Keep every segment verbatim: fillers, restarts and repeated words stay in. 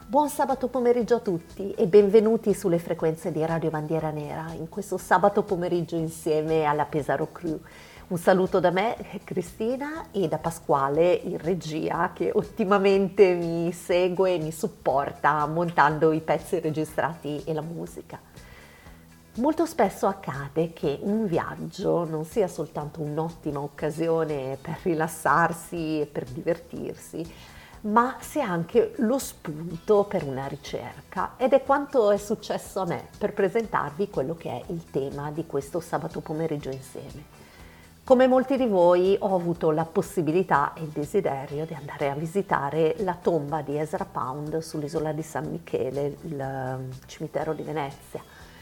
Buon sabato pomeriggio a tutti e benvenuti sulle frequenze di Radio Bandiera Nera in questo sabato pomeriggio insieme alla Pesaro Crew. Un saluto da me, Cristina, e da Pasquale in regia che ottimamente mi segue e mi supporta montando i pezzi registrati e la musica. Molto spesso accade che un viaggio non sia soltanto un'ottima occasione per rilassarsi e per divertirsi, ma sia anche lo spunto per una ricerca, ed è quanto è successo a me per presentarvi quello che è il tema di questo sabato pomeriggio insieme. Come molti di voi ho avuto la possibilità e il desiderio di andare a visitare la tomba di Ezra Pound sull'isola di San Michele, il cimitero di Venezia.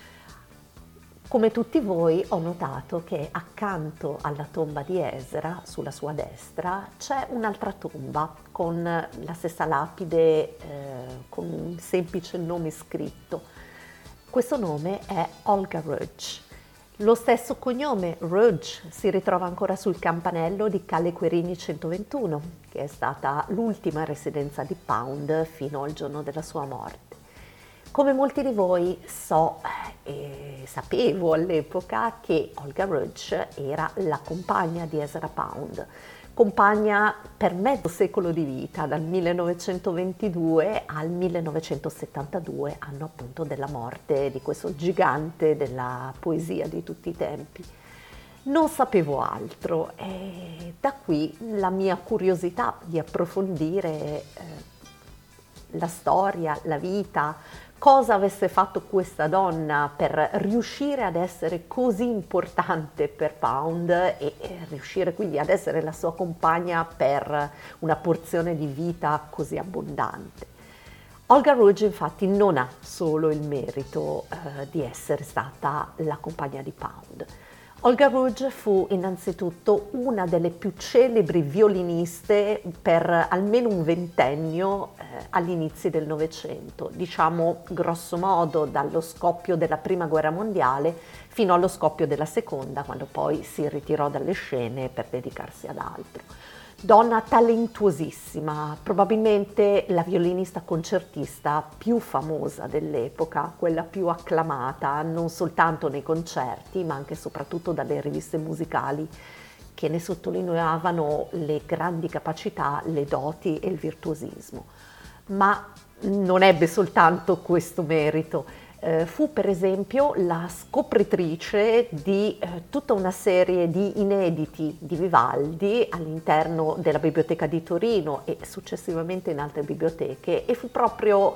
Come tutti voi ho notato che accanto alla tomba di Ezra, sulla sua destra, c'è un'altra tomba con la stessa lapide, eh, con un semplice nome scritto. Questo nome è Olga Rudge. Lo stesso cognome, Rudge, si ritrova ancora sul campanello di Calle Querini centoventuno, che è stata l'ultima residenza di Pound fino al giorno della sua morte. Come molti di voi so e sapevo all'epoca che Olga Rudge era la compagna di Ezra Pound, compagna per mezzo secolo di vita, dal millenovecentoventidue al millenovecentosettantadue, anno appunto della morte di questo gigante della poesia di tutti i tempi. Non sapevo altro e da qui la mia curiosità di approfondire eh, la storia, la vita, cosa avesse fatto questa donna per riuscire ad essere così importante per Pound e, e riuscire quindi ad essere la sua compagna per una porzione di vita così abbondante. Olga Rudge infatti non ha solo il merito eh, di essere stata la compagna di Pound. Olga Rudge fu innanzitutto una delle più celebri violiniste per almeno un ventennio eh, all'inizio del Novecento, diciamo grosso modo dallo scoppio della Prima Guerra Mondiale fino allo scoppio della Seconda, quando poi si ritirò dalle scene per dedicarsi ad altro. Donna talentuosissima, probabilmente la violinista concertista più famosa dell'epoca, quella più acclamata non soltanto nei concerti ma anche e soprattutto dalle riviste musicali che ne sottolineavano le grandi capacità, le doti e il virtuosismo. Ma non ebbe soltanto questo merito. Eh, fu per esempio la scopritrice di eh, tutta una serie di inediti di Vivaldi all'interno della Biblioteca di Torino e successivamente in altre biblioteche, e fu proprio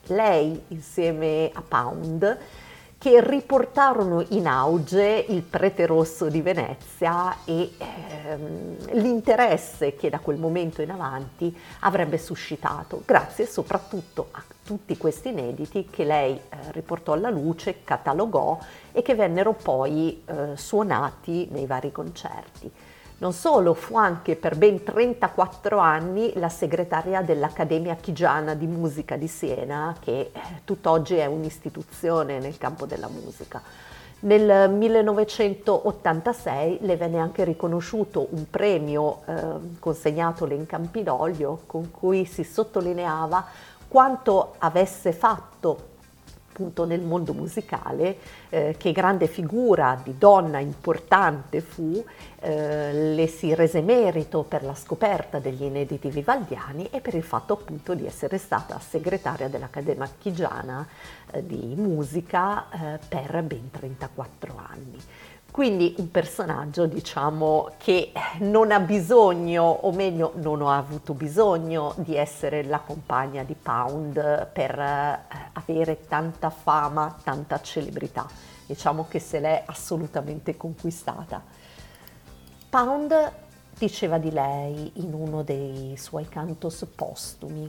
lei insieme a Pound che riportarono in auge il Prete Rosso di Venezia e ehm, l'interesse che da quel momento in avanti avrebbe suscitato, grazie soprattutto a tutti questi inediti che lei eh, riportò alla luce, catalogò e che vennero poi eh, suonati nei vari concerti. Non solo, fu anche per ben trentaquattro anni la segretaria dell'Accademia Chigiana di Musica di Siena, che eh, tutt'oggi è un'istituzione nel campo della musica. Nel millenovecentottantasei le venne anche riconosciuto un premio eh, consegnatole in Campidoglio, con cui si sottolineava quanto avesse fatto appunto nel mondo musicale, eh, che grande figura di donna importante fu, eh, le si rese merito per la scoperta degli inediti vivaldiani e per il fatto appunto di essere stata segretaria dell'Accademia Chigiana eh, di Musica eh, per ben trentaquattro anni. Quindi un personaggio, diciamo, che non ha bisogno, o meglio non ha avuto bisogno di essere la compagna di Pound per eh, avere tanta fama, tanta celebrità. Diciamo che se l'è assolutamente conquistata. Pound diceva di lei in uno dei suoi cantos postumi,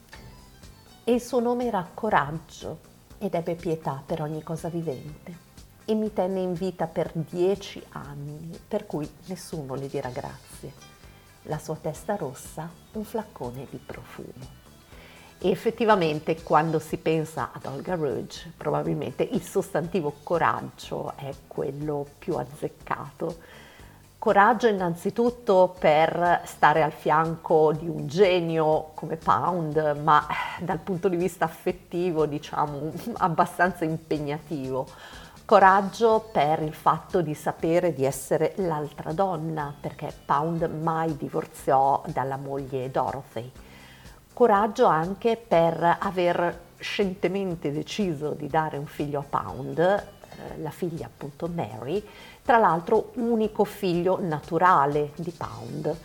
e il suo nome era Coraggio ed ebbe pietà per ogni cosa vivente. E mi tenne in vita per dieci anni, per cui nessuno le dirà grazie. La sua testa rossa, un flaccone di profumo. E effettivamente quando si pensa ad Olga Rudge, probabilmente il sostantivo coraggio è quello più azzeccato. Coraggio innanzitutto per stare al fianco di un genio come Pound, ma dal punto di vista affettivo, diciamo, abbastanza impegnativo. Coraggio per il fatto di sapere di essere l'altra donna, perché Pound mai divorziò dalla moglie Dorothy. Coraggio anche per aver scientemente deciso di dare un figlio a Pound, eh, la figlia appunto Mary, tra l'altro unico figlio naturale di Pound.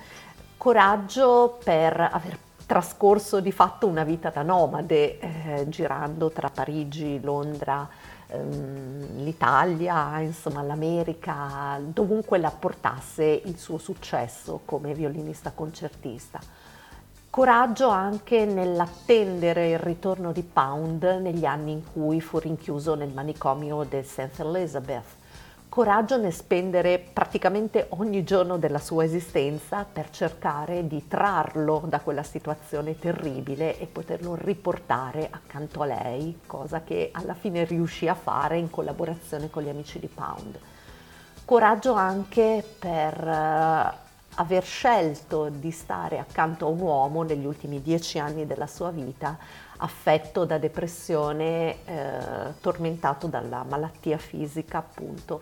Coraggio per aver trascorso di fatto una vita da nomade, eh, girando tra Parigi, Londra, ehm, l'Italia, insomma l'America, dovunque la portasse il suo successo come violinista concertista. Coraggio anche nell'attendere il ritorno di Pound negli anni in cui fu rinchiuso nel manicomio del Saint Elizabeth. Coraggio nel spendere praticamente ogni giorno della sua esistenza per cercare di trarlo da quella situazione terribile e poterlo riportare accanto a lei, cosa che alla fine riuscì a fare in collaborazione con gli amici di Pound. Coraggio anche per uh, aver scelto di stare accanto a un uomo negli ultimi dieci anni della sua vita affetto da depressione, eh, tormentato dalla malattia fisica appunto.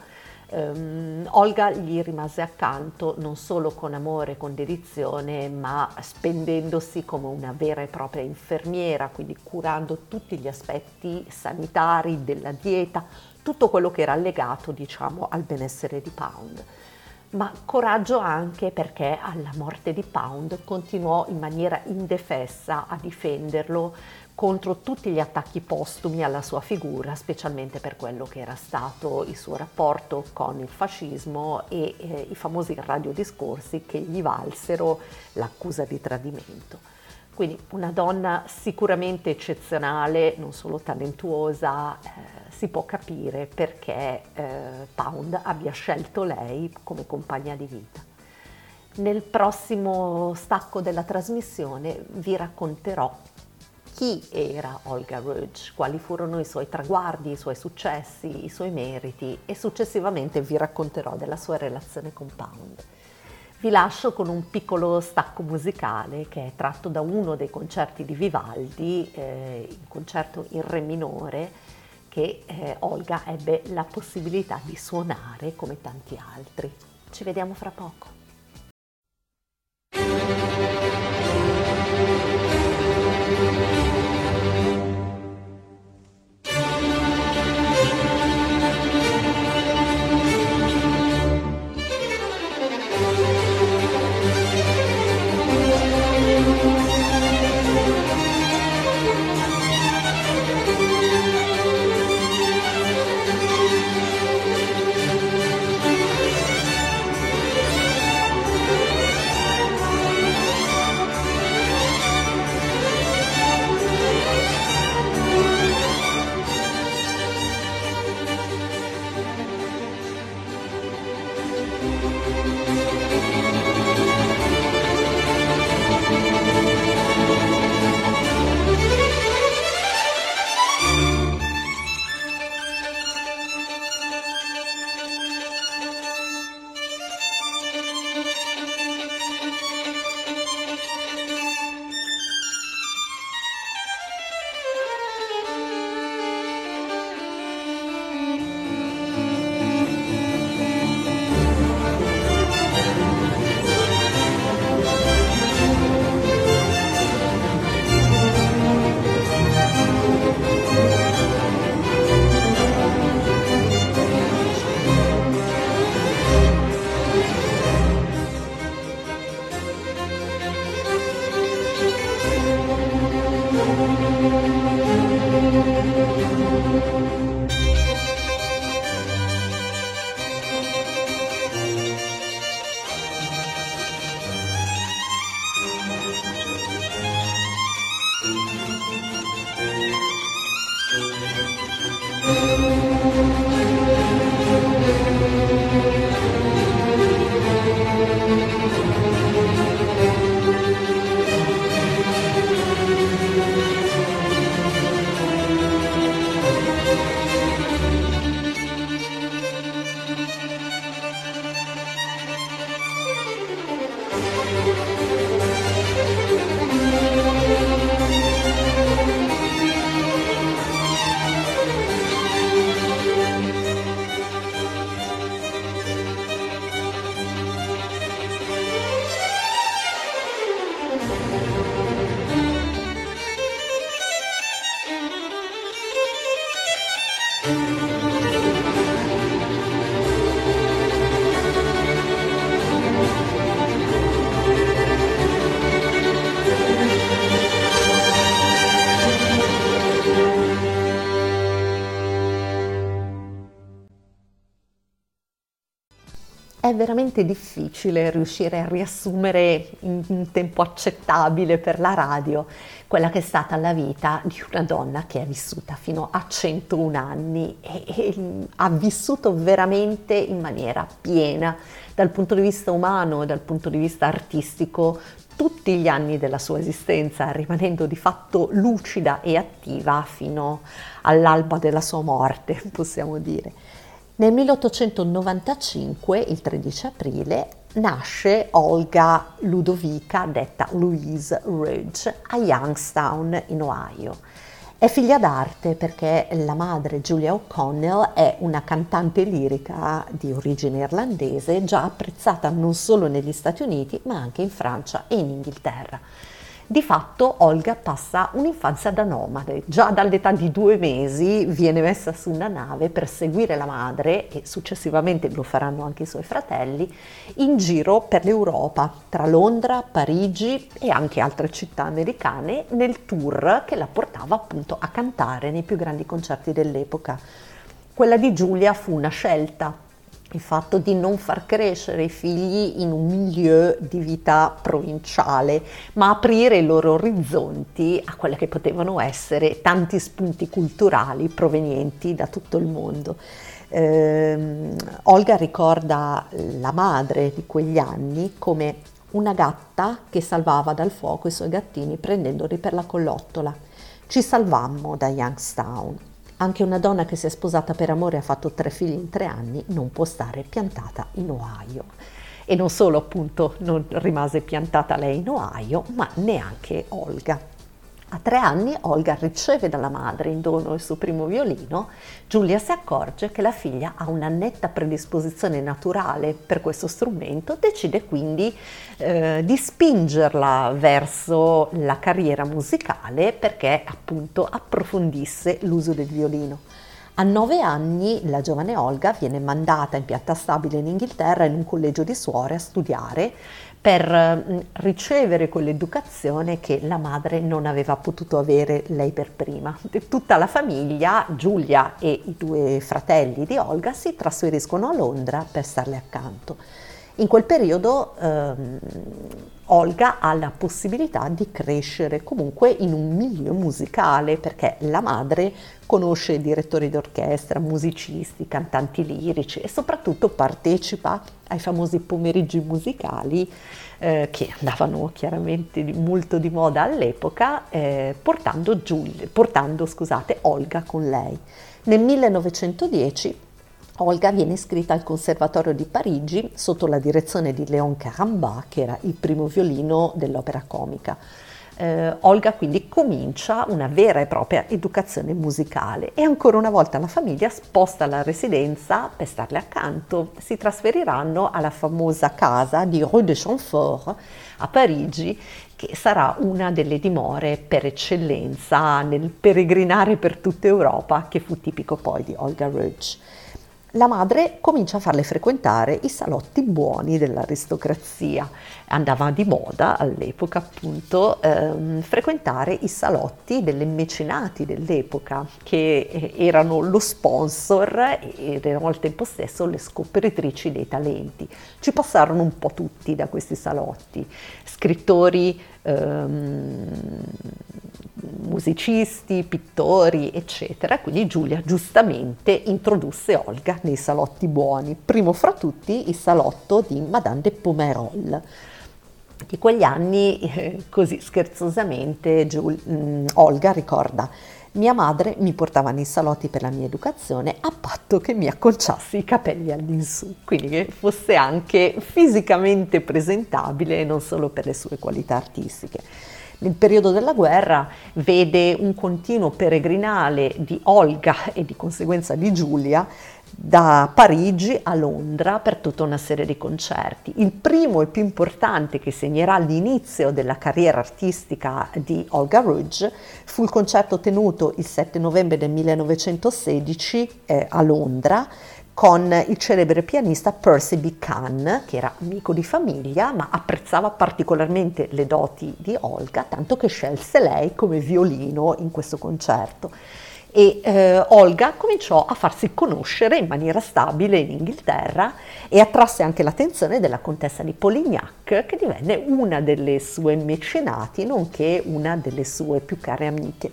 Um, Olga gli rimase accanto non solo con amore e con dedizione, ma spendendosi come una vera e propria infermiera, quindi curando tutti gli aspetti sanitari della dieta, tutto quello che era legato, diciamo, al benessere di Pound. Ma coraggio anche perché alla morte di Pound continuò in maniera indefessa a difenderlo contro tutti gli attacchi postumi alla sua figura, specialmente per quello che era stato il suo rapporto con il fascismo e eh, i famosi radiodiscorsi che gli valsero l'accusa di tradimento. Quindi una donna sicuramente eccezionale, non solo talentuosa, eh, si può capire perché eh, Pound abbia scelto lei come compagna di vita. Nel prossimo stacco della trasmissione vi racconterò chi era Olga Rudge, quali furono i suoi traguardi, i suoi successi, i suoi meriti e successivamente vi racconterò della sua relazione con Pound. Vi lascio con un piccolo stacco musicale che è tratto da uno dei concerti di Vivaldi, eh, il concerto in re minore, che eh, Olga ebbe la possibilità di suonare come tanti altri. Ci vediamo fra poco. è veramente difficile riuscire a riassumere in un tempo accettabile per la radio quella che è stata la vita di una donna che è vissuta fino a centouno anni e, e ha vissuto veramente in maniera piena dal punto di vista umano e dal punto di vista artistico tutti gli anni della sua esistenza, rimanendo di fatto lucida e attiva fino all'alba della sua morte, possiamo dire. Nel milleottocentonovantacinque, il tredici aprile, nasce Olga Ludovica, detta Louise Ridge, a Youngstown, in Ohio. È figlia d'arte perché la madre, Julia O'Connell, è una cantante lirica di origine irlandese, già apprezzata non solo negli Stati Uniti, ma anche in Francia e in Inghilterra. Di fatto Olga passa un'infanzia da nomade, già dall'età di due mesi viene messa su una nave per seguire la madre, e successivamente lo faranno anche i suoi fratelli, in giro per l'Europa, tra Londra, Parigi e anche altre città americane, nel tour che la portava appunto a cantare nei più grandi concerti dell'epoca. Quella di Giulia fu una scelta, il fatto di non far crescere i figli in un milieu di vita provinciale, ma aprire i loro orizzonti a quelle che potevano essere tanti spunti culturali provenienti da tutto il mondo. Eh, Olga ricorda la madre di quegli anni come una gatta che salvava dal fuoco i suoi gattini prendendoli per la collottola. Ci salvammo da Youngstown. Anche una donna che si è sposata per amore e ha fatto tre figli in tre anni non può stare piantata in Ohio. E non solo, appunto, non rimase piantata lei in Ohio, ma neanche Olga. A tre anni Olga riceve dalla madre in dono il suo primo violino. Giulia si accorge che la figlia ha una netta predisposizione naturale per questo strumento, decide quindi eh, di spingerla verso la carriera musicale perché appunto approfondisse l'uso del violino. A nove anni la giovane Olga viene mandata in pianta stabile in Inghilterra in un collegio di suore a studiare per ricevere quell'educazione che la madre non aveva potuto avere lei per prima. Tutta la famiglia, Giulia e i due fratelli di Olga, si trasferiscono a Londra per starle accanto. In quel periodo ehm, Olga ha la possibilità di crescere comunque in un milieu musicale perché la madre conosce direttori d'orchestra, musicisti, cantanti lirici e soprattutto partecipa ai famosi pomeriggi musicali eh, che andavano chiaramente molto di moda all'epoca, eh, portando, Giulia, portando scusate, Olga con lei. Nel millenovecentodieci Olga viene iscritta al Conservatorio di Parigi sotto la direzione di Léon Carambat, che era il primo violino dell'opera comica. Eh, Olga quindi comincia una vera e propria educazione musicale e ancora una volta la famiglia sposta la residenza per starle accanto. Si trasferiranno alla famosa casa di Rue de Chamfort a Parigi, che sarà una delle dimore per eccellenza nel peregrinare per tutta Europa, che fu tipico poi di Olga Ridge. La madre comincia a farle frequentare i salotti buoni dell'aristocrazia. Andava di moda all'epoca appunto ehm, frequentare i salotti delle mecenati dell'epoca, che erano lo sponsor ed erano al tempo stesso le scopritrici dei talenti. Ci passarono un po' tutti da questi salotti, scrittori, ehm, musicisti, pittori, eccetera. Quindi Giulia giustamente introdusse Olga nei salotti buoni, primo fra tutti il salotto di Madame de Pomerol. Di quegli anni, eh, così scherzosamente, Giul- mh, Olga ricorda: mia madre mi portava nei salotti per la mia educazione a patto che mi acconciassi i capelli all'insù, quindi che fosse anche fisicamente presentabile e non solo per le sue qualità artistiche. Nel periodo della guerra vede un continuo peregrinale di Olga e di conseguenza di Giulia da Parigi a Londra per tutta una serie di concerti. Il primo e più importante, che segnerà l'inizio della carriera artistica di Olga Ridge, fu il concerto tenuto il sette novembre del millenovecentosedici eh, a Londra con il celebre pianista Percy Buchan, che era amico di famiglia ma apprezzava particolarmente le doti di Olga, tanto che scelse lei come violino in questo concerto. e eh, Olga cominciò a farsi conoscere in maniera stabile in Inghilterra e attrasse anche l'attenzione della contessa di Polignac, che divenne una delle sue mecenati, nonché una delle sue più care amiche.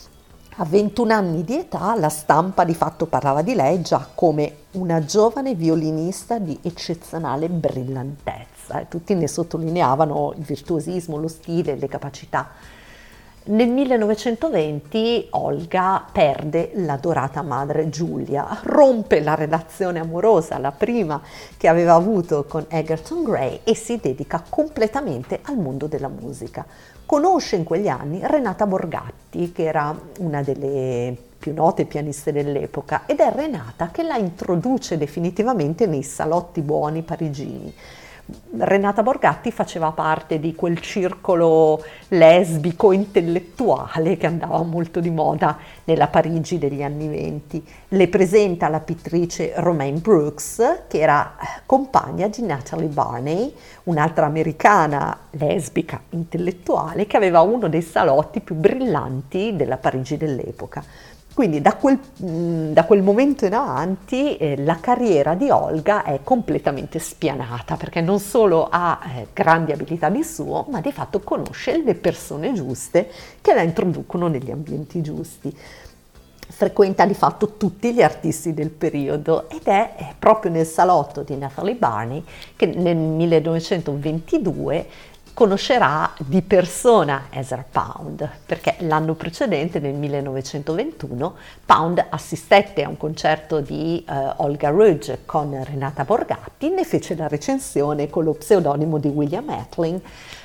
A ventuno anni di età la stampa di fatto parlava di lei già come una giovane violinista di eccezionale brillantezza e tutti ne sottolineavano il virtuosismo, lo stile, le capacità. Nel millenovecentoventi Olga perde l'adorata madre Giulia, rompe la relazione amorosa, la prima che aveva avuto con Egerton Gray, e si dedica completamente al mondo della musica. Conosce in quegli anni Renata Borgatti, che era una delle più note pianiste dell'epoca, ed è Renata che la introduce definitivamente nei salotti buoni parigini. Renata Borgatti faceva parte di quel circolo lesbico intellettuale che andava molto di moda nella Parigi degli anni venti. Le presenta la pittrice Romaine Brooks, che era compagna di Natalie Barney, un'altra americana lesbica intellettuale che aveva uno dei salotti più brillanti della Parigi dell'epoca. Quindi da quel, da quel momento in avanti eh, la carriera di Olga è completamente spianata, perché non solo ha eh, grandi abilità di suo, ma di fatto conosce le persone giuste che la introducono negli ambienti giusti. Frequenta di fatto tutti gli artisti del periodo ed è, è proprio nel salotto di Natalie Barney che nel millenovecentoventidue conoscerà di persona Ezra Pound, perché l'anno precedente, nel millenovecentoventuno, Pound assistette a un concerto di uh, Olga Rudge con Renata Borgatti, ne fece la recensione con lo pseudonimo di William Etling,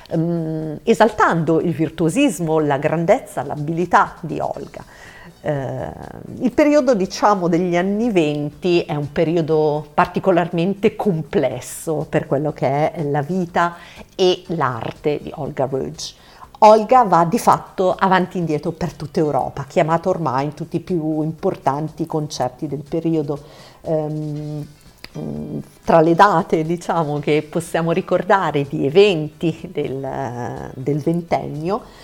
um, esaltando il virtuosismo, la grandezza, l'abilità di Olga. Uh, il periodo, diciamo, degli anni venti è un periodo particolarmente complesso per quello che è la vita e l'arte di Olga Rudge. Olga va di fatto avanti e indietro per tutta Europa, chiamata ormai in tutti i più importanti concerti del periodo. Um, Tra le date, diciamo, che possiamo ricordare di eventi del, del ventennio,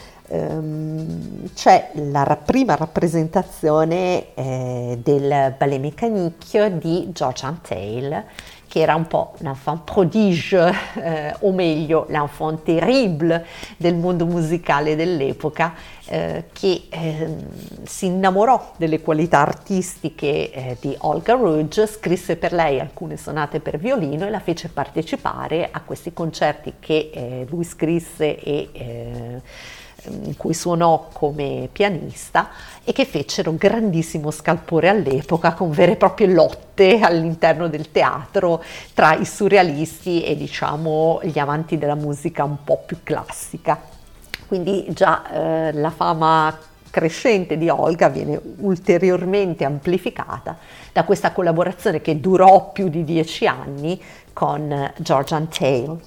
Um, c'è la ra- prima rappresentazione eh, del Ballet Mécanique di George Antheil, che era un po' l'enfant prodige, eh, o meglio l'enfant terrible del mondo musicale dell'epoca, eh, che eh, si innamorò delle qualità artistiche eh, di Olga Rudge, scrisse per lei alcune sonate per violino e la fece partecipare a questi concerti che eh, lui scrisse e eh, in cui suonò come pianista e che fecero grandissimo scalpore all'epoca, con vere e proprie lotte all'interno del teatro tra i surrealisti e, diciamo, gli amanti della musica un po' più classica. Quindi già eh, la fama crescente di Olga viene ulteriormente amplificata da questa collaborazione che durò più di dieci anni con George Antheil.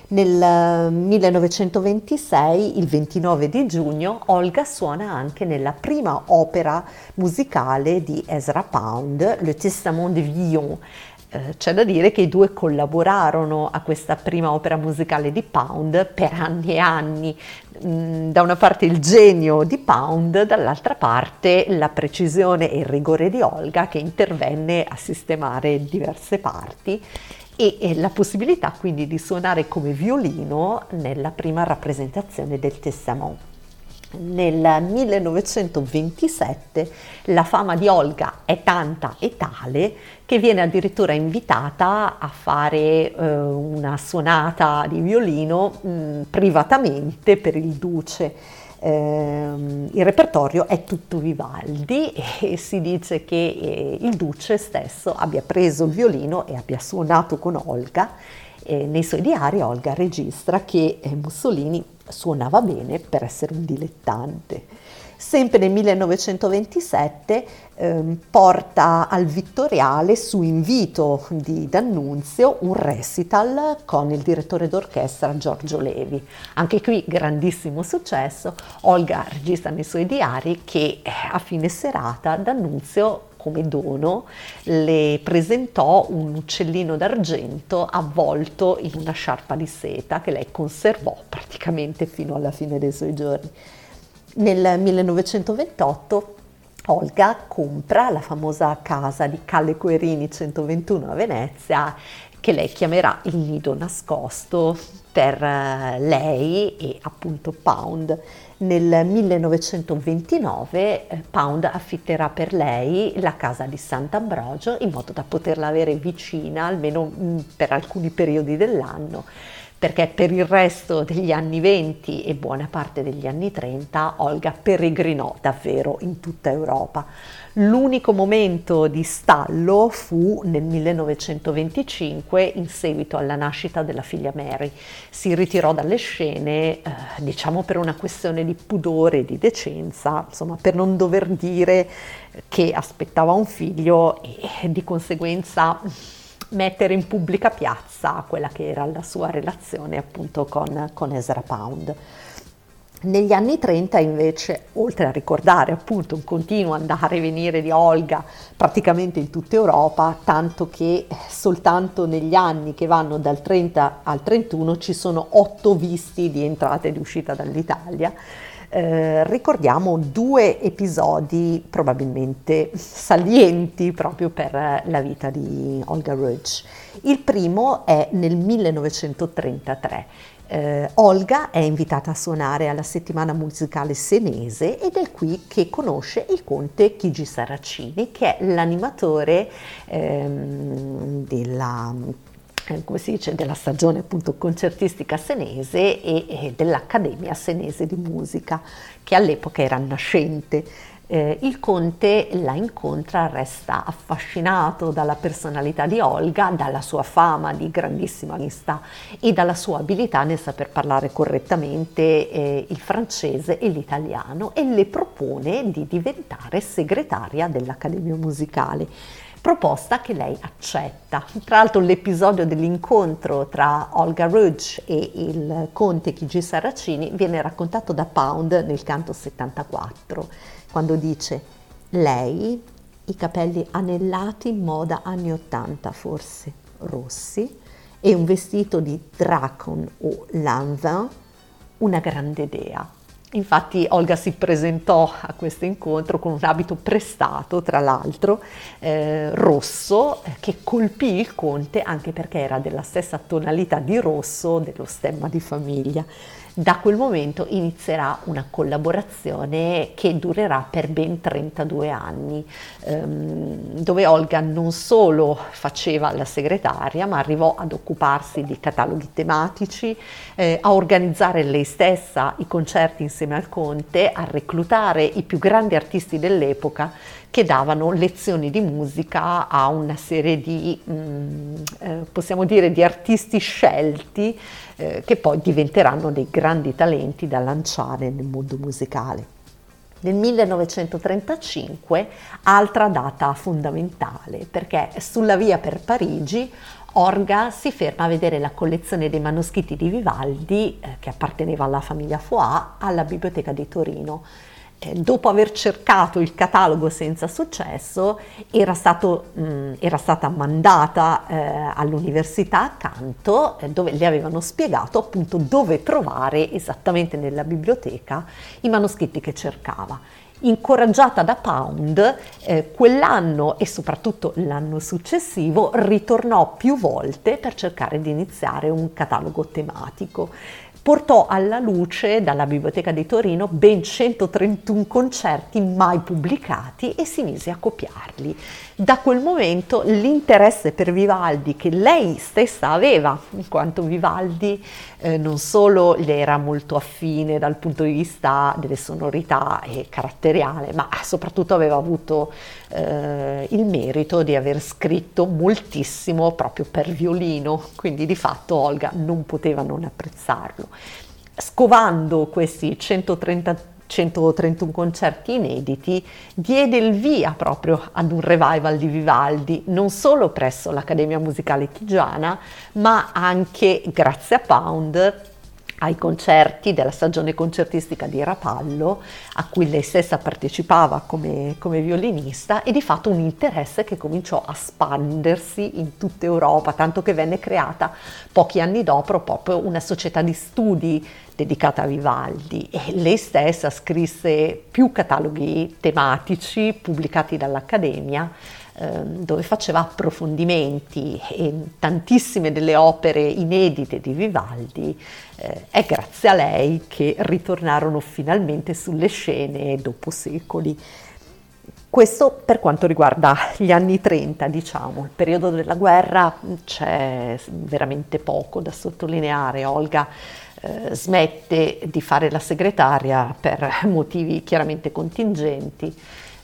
Nel millenovecentoventisei, il ventinove di giugno, Olga suona anche nella prima opera musicale di Ezra Pound, Le Testament de Villon. Eh, c'è da dire che i due collaborarono a questa prima opera musicale di Pound per anni e anni. Mm, da una parte il genio di Pound, dall'altra parte la precisione e il rigore di Olga, che intervenne a sistemare diverse parti, e la possibilità quindi di suonare come violino nella prima rappresentazione del Testament. Nel millenovecentoventisette la fama di Olga è tanta e tale che viene addirittura invitata a fare eh, una suonata di violino mh, privatamente per il duce. Eh, il repertorio è tutto Vivaldi e si dice che eh, il duce stesso abbia preso il violino e abbia suonato con Olga. Eh, nei suoi diari Olga registra che eh, Mussolini suonava bene per essere un dilettante. Sempre nel millenovecentoventisette ehm, porta al Vittoriale, su invito di D'Annunzio, un recital con il direttore d'orchestra Giorgio Levi. Anche qui grandissimo successo. Olga registra nei suoi diari che eh, a fine serata D'Annunzio, come dono, le presentò un uccellino d'argento avvolto in una sciarpa di seta che lei conservò praticamente fino alla fine dei suoi giorni. Nel millenovecentoventotto Olga compra la famosa casa di Calle Querini centoventuno a Venezia, che lei chiamerà il nido nascosto per lei e appunto Pound. Nel millenovecentoventinove Pound affitterà per lei la casa di Sant'Ambrogio in modo da poterla avere vicina almeno per alcuni periodi dell'anno, perché per il resto degli anni venti e buona parte degli anni trenta Olga peregrinò davvero in tutta Europa. L'unico momento di stallo fu nel millenovecentoventicinque, in seguito alla nascita della figlia Mary. Si ritirò dalle scene, eh, diciamo per una questione di pudore e di decenza, insomma per non dover dire che aspettava un figlio e di conseguenza mettere in pubblica piazza quella che era la sua relazione appunto con, con Ezra Pound. Negli anni trenta invece, oltre a ricordare appunto un continuo andare e venire di Olga praticamente in tutta Europa, tanto che soltanto negli anni che vanno dal trenta al trentuno ci sono otto visti di entrata e di uscita dall'Italia, eh, ricordiamo due episodi probabilmente salienti proprio per la vita di Olga Rudge. Il primo è nel millenovecentotrentatré. Eh, Olga è invitata a suonare alla settimana musicale senese ed è qui che conosce il conte Chigi Saracini, che è l'animatore ehm, della, eh, come si dice, della stagione appunto concertistica senese e, e dell'Accademia Senese di Musica, che all'epoca era nascente. Eh, il conte la incontra, resta affascinato dalla personalità di Olga, dalla sua fama di grandissima onestà e dalla sua abilità nel saper parlare correttamente eh, il francese e l'italiano, e le propone di diventare segretaria dell'Accademia Musicale. Proposta che lei accetta. Tra l'altro l'episodio dell'incontro tra Olga Rudge e il conte Chigi Saracini viene raccontato da Pound nel canto settantaquattro, quando dice: lei, i capelli anellati in moda anni ottanta forse, rossi, e un vestito di Dracon o Lanvin, una grande dea. Infatti Olga si presentò a questo incontro con un abito prestato, tra l'altro, eh, rosso, eh, che colpì il conte anche perché era della stessa tonalità di rosso dello stemma di famiglia. Da quel momento inizierà una collaborazione che durerà per ben trentadue anni, ehm, dove Olga non solo faceva la segretaria, ma arrivò ad occuparsi di cataloghi tematici, eh, a organizzare lei stessa i concerti insieme al conte, a reclutare i più grandi artisti dell'epoca che davano lezioni di musica a una serie di, mh, eh, possiamo dire, di artisti scelti eh, che poi diventeranno dei grandi talenti da lanciare nel mondo musicale. Nel millenovecentotrentacinque, altra data fondamentale, perché sulla via per Parigi Olga si ferma a vedere la collezione dei manoscritti di Vivaldi, eh, che apparteneva alla famiglia Foà, alla Biblioteca di Torino. Eh, dopo aver cercato il catalogo senza successo, era, stato, mh, era stata mandata eh, all'università accanto, eh, dove le avevano spiegato appunto dove trovare esattamente nella biblioteca i manoscritti che cercava. Incoraggiata da Pound, eh, quell'anno e soprattutto l'anno successivo ritornò più volte per cercare di iniziare un catalogo tematico. Portò alla luce dalla Biblioteca di Torino ben centotrentuno concerti mai pubblicati e si mise a copiarli. Da quel momento l'interesse per Vivaldi, che lei stessa aveva, in quanto Vivaldi eh, non solo le era molto affine dal punto di vista delle sonorità e caratteriale, ma soprattutto aveva avuto eh, il merito di aver scritto moltissimo proprio per violino, quindi di fatto Olga non poteva non apprezzarlo. Scovando questi centotrenta centotrentuno concerti inediti, diede il via proprio ad un revival di Vivaldi, non solo presso l'Accademia Musicale Chigiana, ma anche, grazie a Pound, ai concerti della stagione concertistica di Rapallo, a cui lei stessa partecipava come, come violinista, e di fatto un interesse che cominciò a spandersi in tutta Europa, tanto che venne creata pochi anni dopo proprio una società di studi dedicata a Vivaldi, e lei stessa scrisse più cataloghi tematici pubblicati dall'Accademia, dove faceva approfondimenti, e tantissime delle opere inedite di Vivaldi eh, è grazie a lei che ritornarono finalmente sulle scene dopo secoli. Questo per quanto riguarda gli anni trenta, diciamo. Il periodo della guerra c'è veramente poco da sottolineare. Olga eh, smette di fare la segretaria per motivi chiaramente contingenti.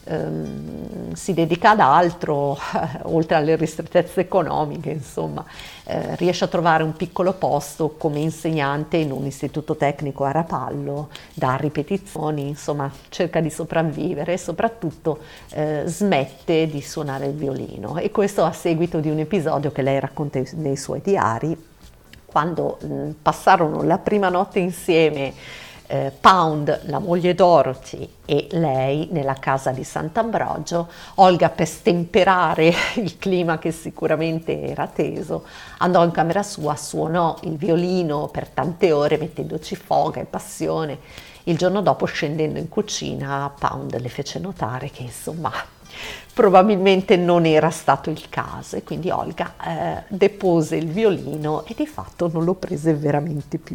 Um, si dedica ad altro, eh, oltre alle ristrettezze economiche, insomma, eh, riesce a trovare un piccolo posto come insegnante in un istituto tecnico a Rapallo, dà ripetizioni, insomma, cerca di sopravvivere e soprattutto eh, smette di suonare il violino, e questo a seguito di un episodio che lei racconta nei suoi diari, quando mh, passarono la prima notte insieme Eh, Pound, la moglie Dorothy, e lei nella casa di Sant'Ambrogio. Olga, per stemperare il clima che sicuramente era teso, andò in camera sua, suonò il violino per tante ore mettendoci foga e passione. Il giorno dopo, scendendo in cucina, Pound le fece notare che insomma probabilmente non era stato il caso, e quindi Olga eh, depose il violino e di fatto non lo prese veramente più.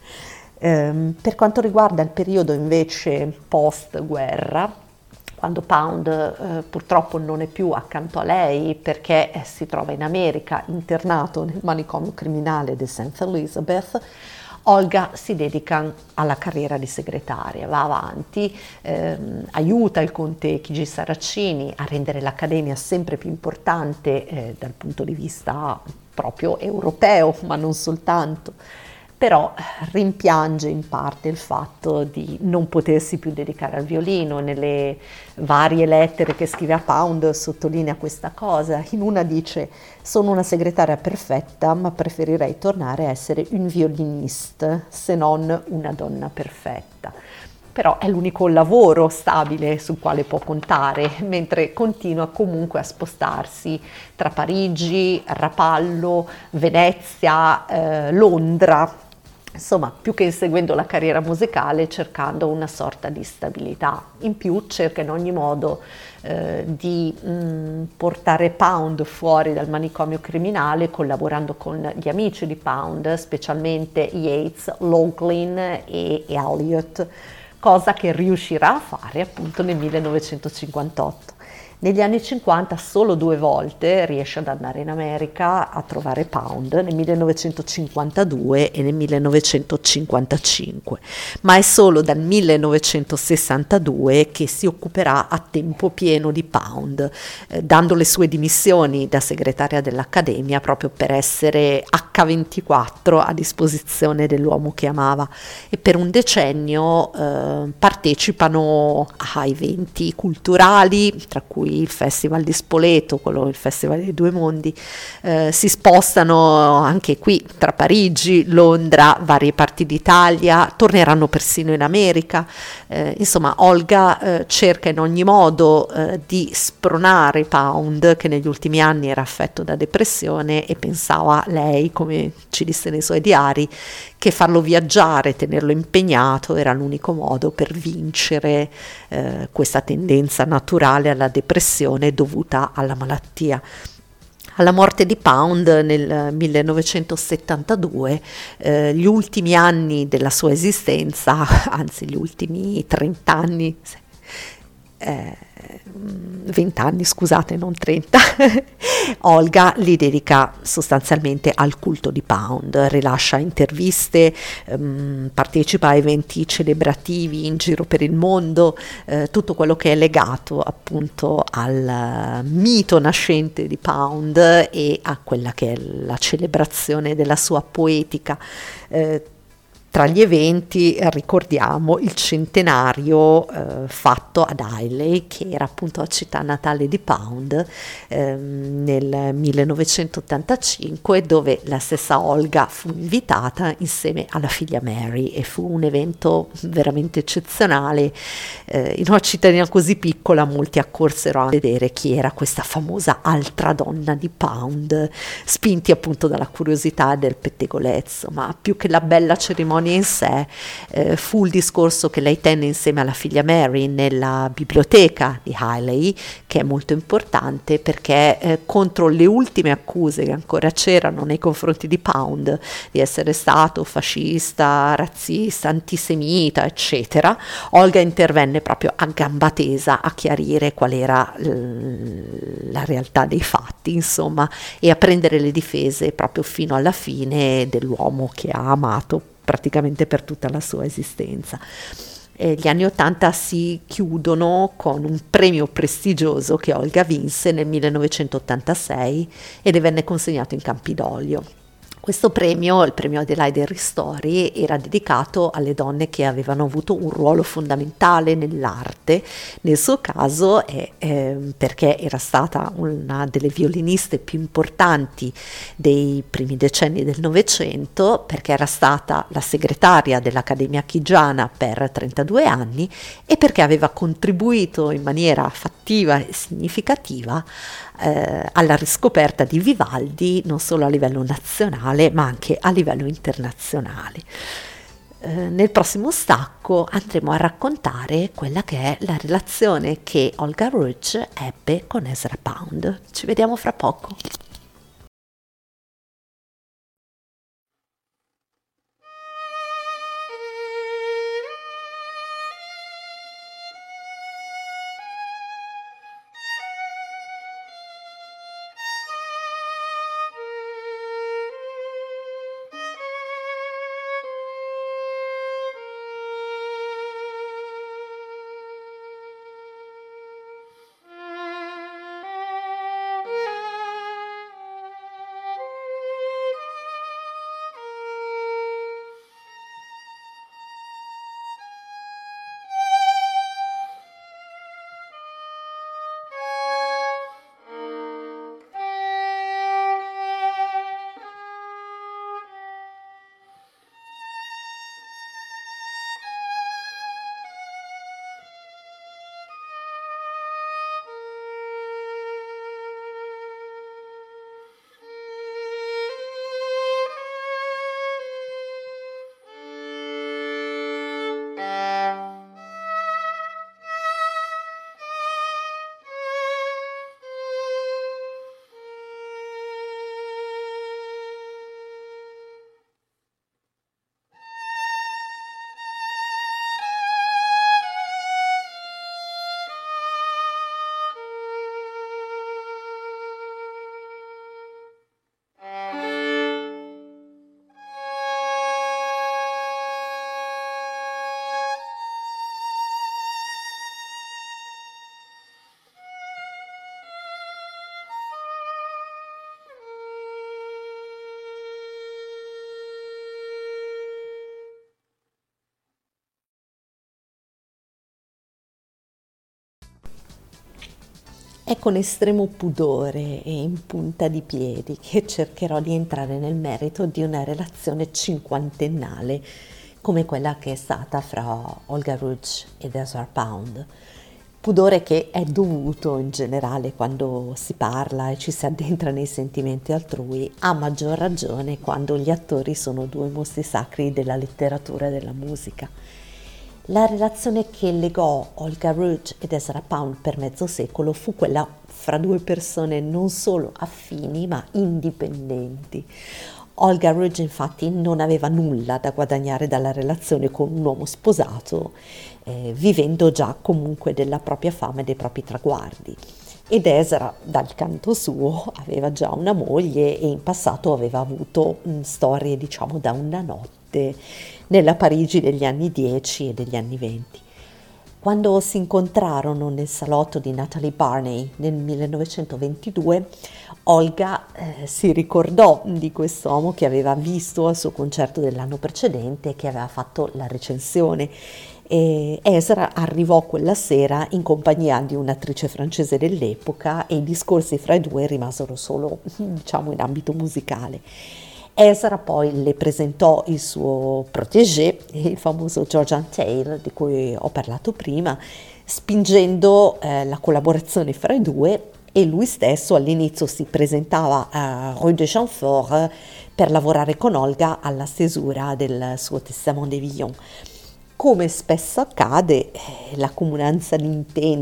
Per quanto riguarda il periodo invece post-guerra, quando Pound eh, purtroppo non è più accanto a lei perché eh, si trova in America internato nel manicomio criminale di Saint Elizabeth, Olga si dedica alla carriera di segretaria, va avanti, ehm, aiuta il conte Chigi Saracini a rendere l'Accademia sempre più importante eh, dal punto di vista proprio europeo, ma non soltanto. Però rimpiange in parte il fatto di non potersi più dedicare al violino. Nelle varie lettere che scrive a Pound sottolinea questa cosa. In una dice: sono una segretaria perfetta, ma preferirei tornare a essere un violiniste, se non una donna perfetta. Però è l'unico lavoro stabile sul quale può contare, mentre continua comunque a spostarsi tra Parigi, Rapallo, Venezia, eh, Londra. Insomma, più che inseguendo la carriera musicale, cercando una sorta di stabilità. In più cerca in ogni modo eh, di mh, portare Pound fuori dal manicomio criminale, collaborando con gli amici di Pound, specialmente Yates, Laughlin e, e Elliott, cosa che riuscirà a fare appunto nel millenovecentocinquantotto. Negli anni cinquanta solo due volte riesce ad andare in America a trovare Pound, nel millenovecentocinquantadue e nel millenovecentocinquantacinque, ma è solo dal millenovecentosessantadue che si occuperà a tempo pieno di Pound, eh, dando le sue dimissioni da segretaria dell'Accademia proprio per essere acca ventiquattro a disposizione dell'uomo che amava, e per un decennio eh, partecipano a eventi culturali, tra cui il Festival di Spoleto, quello il Festival dei Due Mondi, eh, si spostano anche qui tra Parigi, Londra, varie parti d'Italia, torneranno persino in America. Eh, insomma, Olga eh, cerca in ogni modo eh, di spronare Pound, che negli ultimi anni era affetto da depressione, e pensava lei, come ci disse nei suoi diari, che farlo viaggiare, tenerlo impegnato era l'unico modo per vincere eh, questa tendenza naturale alla depressione dovuta alla malattia. Alla morte di Pound nel millenovecentosettantadue, eh, gli ultimi anni della sua esistenza, anzi gli ultimi trent'anni, eh, vent'anni scusate, non trenta, Olga li dedica sostanzialmente al culto di Pound, rilascia interviste, ehm, partecipa a eventi celebrativi in giro per il mondo, eh, tutto quello che è legato appunto al mito nascente di Pound e a quella che è la celebrazione della sua poetica. Eh, Tra gli eventi eh, ricordiamo il centenario eh, fatto ad Hailey, che era appunto la città natale di Pound, ehm, nel millenovecentottantacinque, dove la stessa Olga fu invitata insieme alla figlia Mary, e fu un evento veramente eccezionale. Eh, in una cittadina così piccola molti accorsero a vedere chi era questa famosa altra donna di Pound, spinti appunto dalla curiosità del pettegolezzo, ma più che la bella cerimonia in sé eh, fu il discorso che lei tenne insieme alla figlia Mary nella biblioteca di Hailey, che è molto importante perché eh, contro le ultime accuse che ancora c'erano nei confronti di Pound di essere stato fascista, razzista, antisemita, eccetera, Olga intervenne proprio a gamba tesa a chiarire qual era l- la realtà dei fatti, insomma, e a prendere le difese proprio fino alla fine dell'uomo che ha amato praticamente per tutta la sua esistenza. E gli anni Ottanta si chiudono con un premio prestigioso che Olga vinse nel millenovecentottantasei e le venne consegnato in Campidoglio. Questo premio, il premio Adelaide Ristori, era dedicato alle donne che avevano avuto un ruolo fondamentale nell'arte. Nel suo caso è eh, perché era stata una delle violiniste più importanti dei primi decenni del Novecento, perché era stata la segretaria dell'Accademia Chigiana per trentadue anni e perché aveva contribuito in maniera fattiva e significativa eh, alla riscoperta di Vivaldi non solo a livello nazionale ma anche a livello internazionale. Eh, nel prossimo stacco andremo a raccontare quella che è la relazione che Olga Rudge ebbe con Ezra Pound. Ci vediamo fra poco. È con estremo pudore e in punta di piedi che cercherò di entrare nel merito di una relazione cinquantennale come quella che è stata fra Olga Rudge ed Ezra Pound. Pudore che è dovuto in generale quando si parla e ci si addentra nei sentimenti altrui, a maggior ragione quando gli attori sono due mostri sacri della letteratura e della musica. La relazione che legò Olga Rudge ed Ezra Pound per mezzo secolo fu quella fra due persone non solo affini ma indipendenti. Olga Rudge infatti non aveva nulla da guadagnare dalla relazione con un uomo sposato, eh, vivendo già comunque della propria fama e dei propri traguardi. Ed Ezra, dal canto suo, aveva già una moglie e in passato aveva avuto mh, storie, diciamo, da una notte nella Parigi degli anni dieci e degli anni venti. Quando si incontrarono nel salotto di Natalie Barney nel millenovecentoventidue, Olga eh, si ricordò di quest'uomo che aveva visto al suo concerto dell'anno precedente e che aveva fatto la recensione. E Ezra arrivò quella sera in compagnia di un'attrice francese dell'epoca e i discorsi fra i due rimasero solo, diciamo, in ambito musicale. Ezra poi le presentò il suo protégé, il famoso Georgian Taylor di cui ho parlato prima, spingendo eh, la collaborazione fra i due, e lui stesso all'inizio si presentava a Rue de Chamfort per lavorare con Olga alla stesura del suo Testament de Villon. Come spesso accade, la comunanza di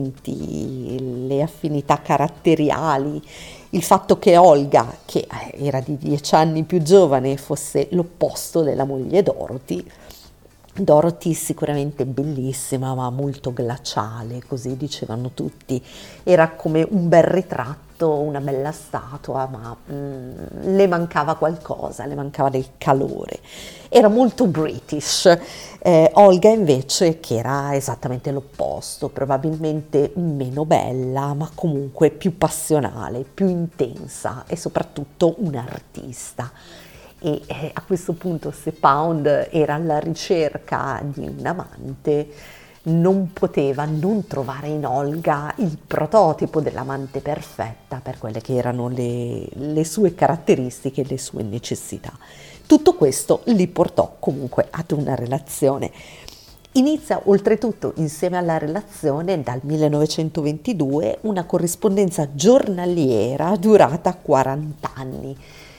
intenti, le affinità caratteriali, il fatto che Olga, che era di dieci anni più giovane, fosse l'opposto della moglie Dorothy. Dorothy sicuramente bellissima, ma molto glaciale, così dicevano tutti. Era come un bel ritratto, una bella statua, ma mm, le mancava qualcosa, le mancava del calore. Era molto British. Eh, Olga invece, che era esattamente l'opposto, probabilmente meno bella, ma comunque più passionale, più intensa e soprattutto un'artista. E eh, a questo punto, se Pound era alla ricerca di un amante, non poteva non trovare in Olga il prototipo dell'amante perfetta per quelle che erano le, le sue caratteristiche e le sue necessità. Tutto questo li portò comunque ad una relazione. Inizia oltretutto, insieme alla relazione, dal millenovecentoventidue, una corrispondenza giornaliera durata quaranta anni.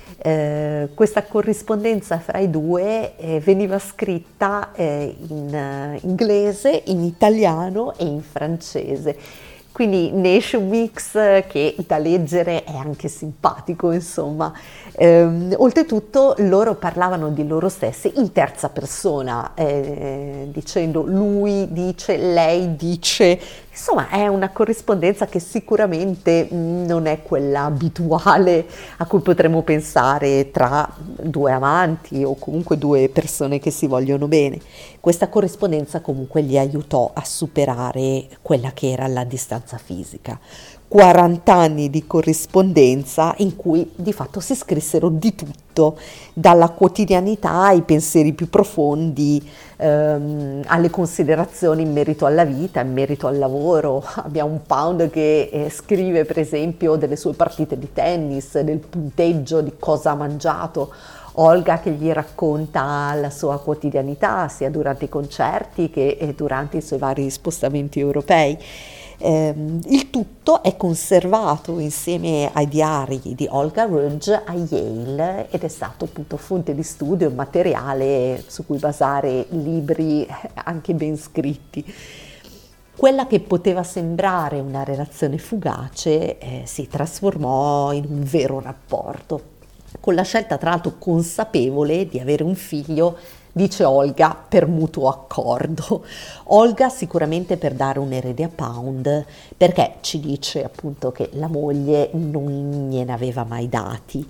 Eh, questa corrispondenza fra i due eh, veniva scritta eh, in uh, inglese, in italiano e in francese. Quindi ne esce un mix che da leggere è anche simpatico, insomma. Ehm, oltretutto loro parlavano di loro stessi in terza persona, eh, dicendo lui dice, lei dice. Insomma, è una corrispondenza che sicuramente non è quella abituale a cui potremmo pensare tra due amanti o comunque due persone che si vogliono bene. Questa corrispondenza comunque li aiutò a superare quella che era la distanza fisica. quaranta anni di corrispondenza in cui di fatto si scrissero di tutto, dalla quotidianità ai pensieri più profondi, ehm, alle considerazioni in merito alla vita, in merito al lavoro. Abbiamo un Pound che eh, scrive per esempio delle sue partite di tennis, del punteggio, di cosa ha mangiato. Olga che gli racconta la sua quotidianità sia durante i concerti che durante i suoi vari spostamenti europei. Eh, il tutto è conservato insieme ai diari di Olga Rudge a Yale ed è stato appunto fonte di studio e materiale su cui basare libri anche ben scritti. Quella che poteva sembrare una relazione fugace eh, si trasformò in un vero rapporto, con la scelta tra l'altro consapevole di avere un figlio, dice Olga, per mutuo accordo. Olga sicuramente per dare un erede a Pound, perché ci dice appunto che la moglie non gliene aveva mai dati,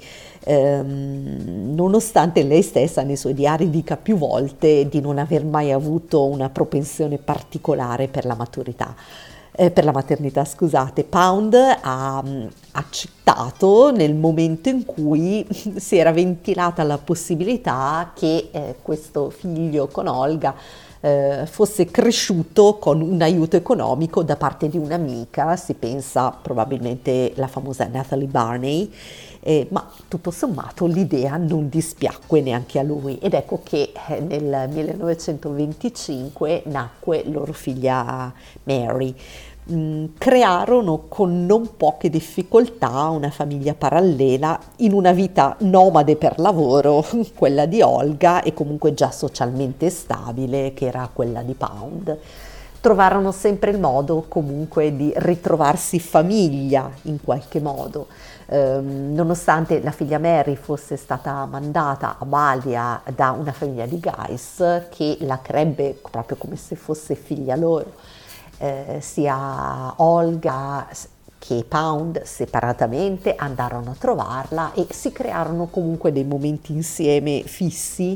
ehm, nonostante lei stessa nei suoi diari dica più volte di non aver mai avuto una propensione particolare per la maturità. Eh, per la maternità, scusate. Pound ha mh, accettato nel momento in cui si era ventilata la possibilità che eh, questo figlio con Olga eh, fosse cresciuto con un aiuto economico da parte di un'amica, si pensa probabilmente la famosa Natalie Barney, eh, ma tutto sommato l'idea non dispiacque neanche a lui ed ecco che eh, nel millenovecentoventicinque nacque loro figlia Mary. Mm, crearono con non poche difficoltà una famiglia parallela in una vita nomade per lavoro, quella di Olga, e comunque già socialmente stabile, che era quella di Pound. Trovarono sempre il modo comunque di ritrovarsi famiglia in qualche modo. Ehm, nonostante la figlia Mary fosse stata mandata a Balia da una famiglia di Guys che la crebbe proprio come se fosse figlia loro. Eh, sia Olga che Pound separatamente andarono a trovarla e si crearono comunque dei momenti insieme fissi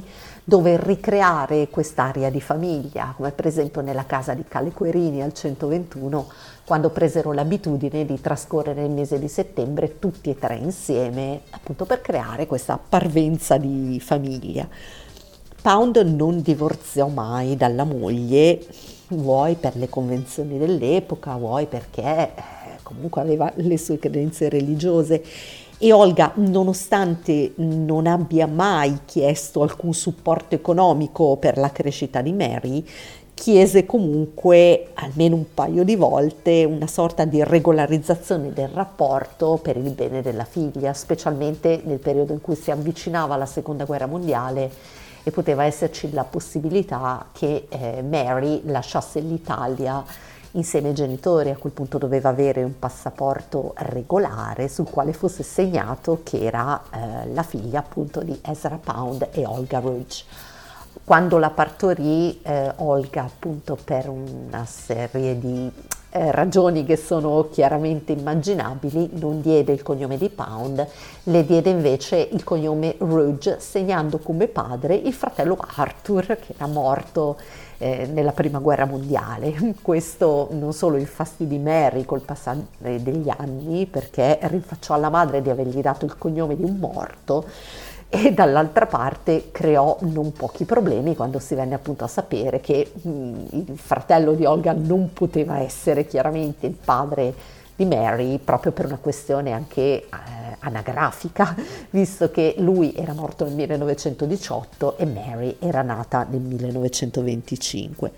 dove ricreare quest'area di famiglia, come per esempio nella casa di Calle Querini al centoventuno, quando presero l'abitudine di trascorrere il mese di settembre tutti e tre insieme, appunto per creare questa parvenza di famiglia. Pound non divorziò mai dalla moglie, vuoi per le convenzioni dell'epoca, vuoi perché eh, comunque aveva le sue credenze religiose, e Olga, nonostante non abbia mai chiesto alcun supporto economico per la crescita di Mary, chiese comunque almeno un paio di volte una sorta di regolarizzazione del rapporto per il bene della figlia, specialmente nel periodo in cui si avvicinava alla seconda guerra mondiale e poteva esserci la possibilità che eh, Mary lasciasse l'Italia insieme ai genitori. A quel punto doveva avere un passaporto regolare sul quale fosse segnato che era eh, la figlia appunto di Ezra Pound e Olga Rouge. Quando la partorì, eh, Olga, appunto per una serie di eh, ragioni che sono chiaramente immaginabili, non diede il cognome di Pound, le diede invece il cognome Rouge, segnando come padre il fratello Arthur, che era morto eh, nella prima guerra mondiale. Questo non solo infastidì Mary col passare degli anni, perché rinfacciò alla madre di avergli dato il cognome di un morto, e dall'altra parte creò non pochi problemi quando si venne appunto a sapere che mh, il fratello di Olga non poteva essere chiaramente il padre di Mary, proprio per una questione anche eh, anagrafica, visto che lui era morto nel millenovecentodiciotto e Mary era nata nel millenovecentoventicinque.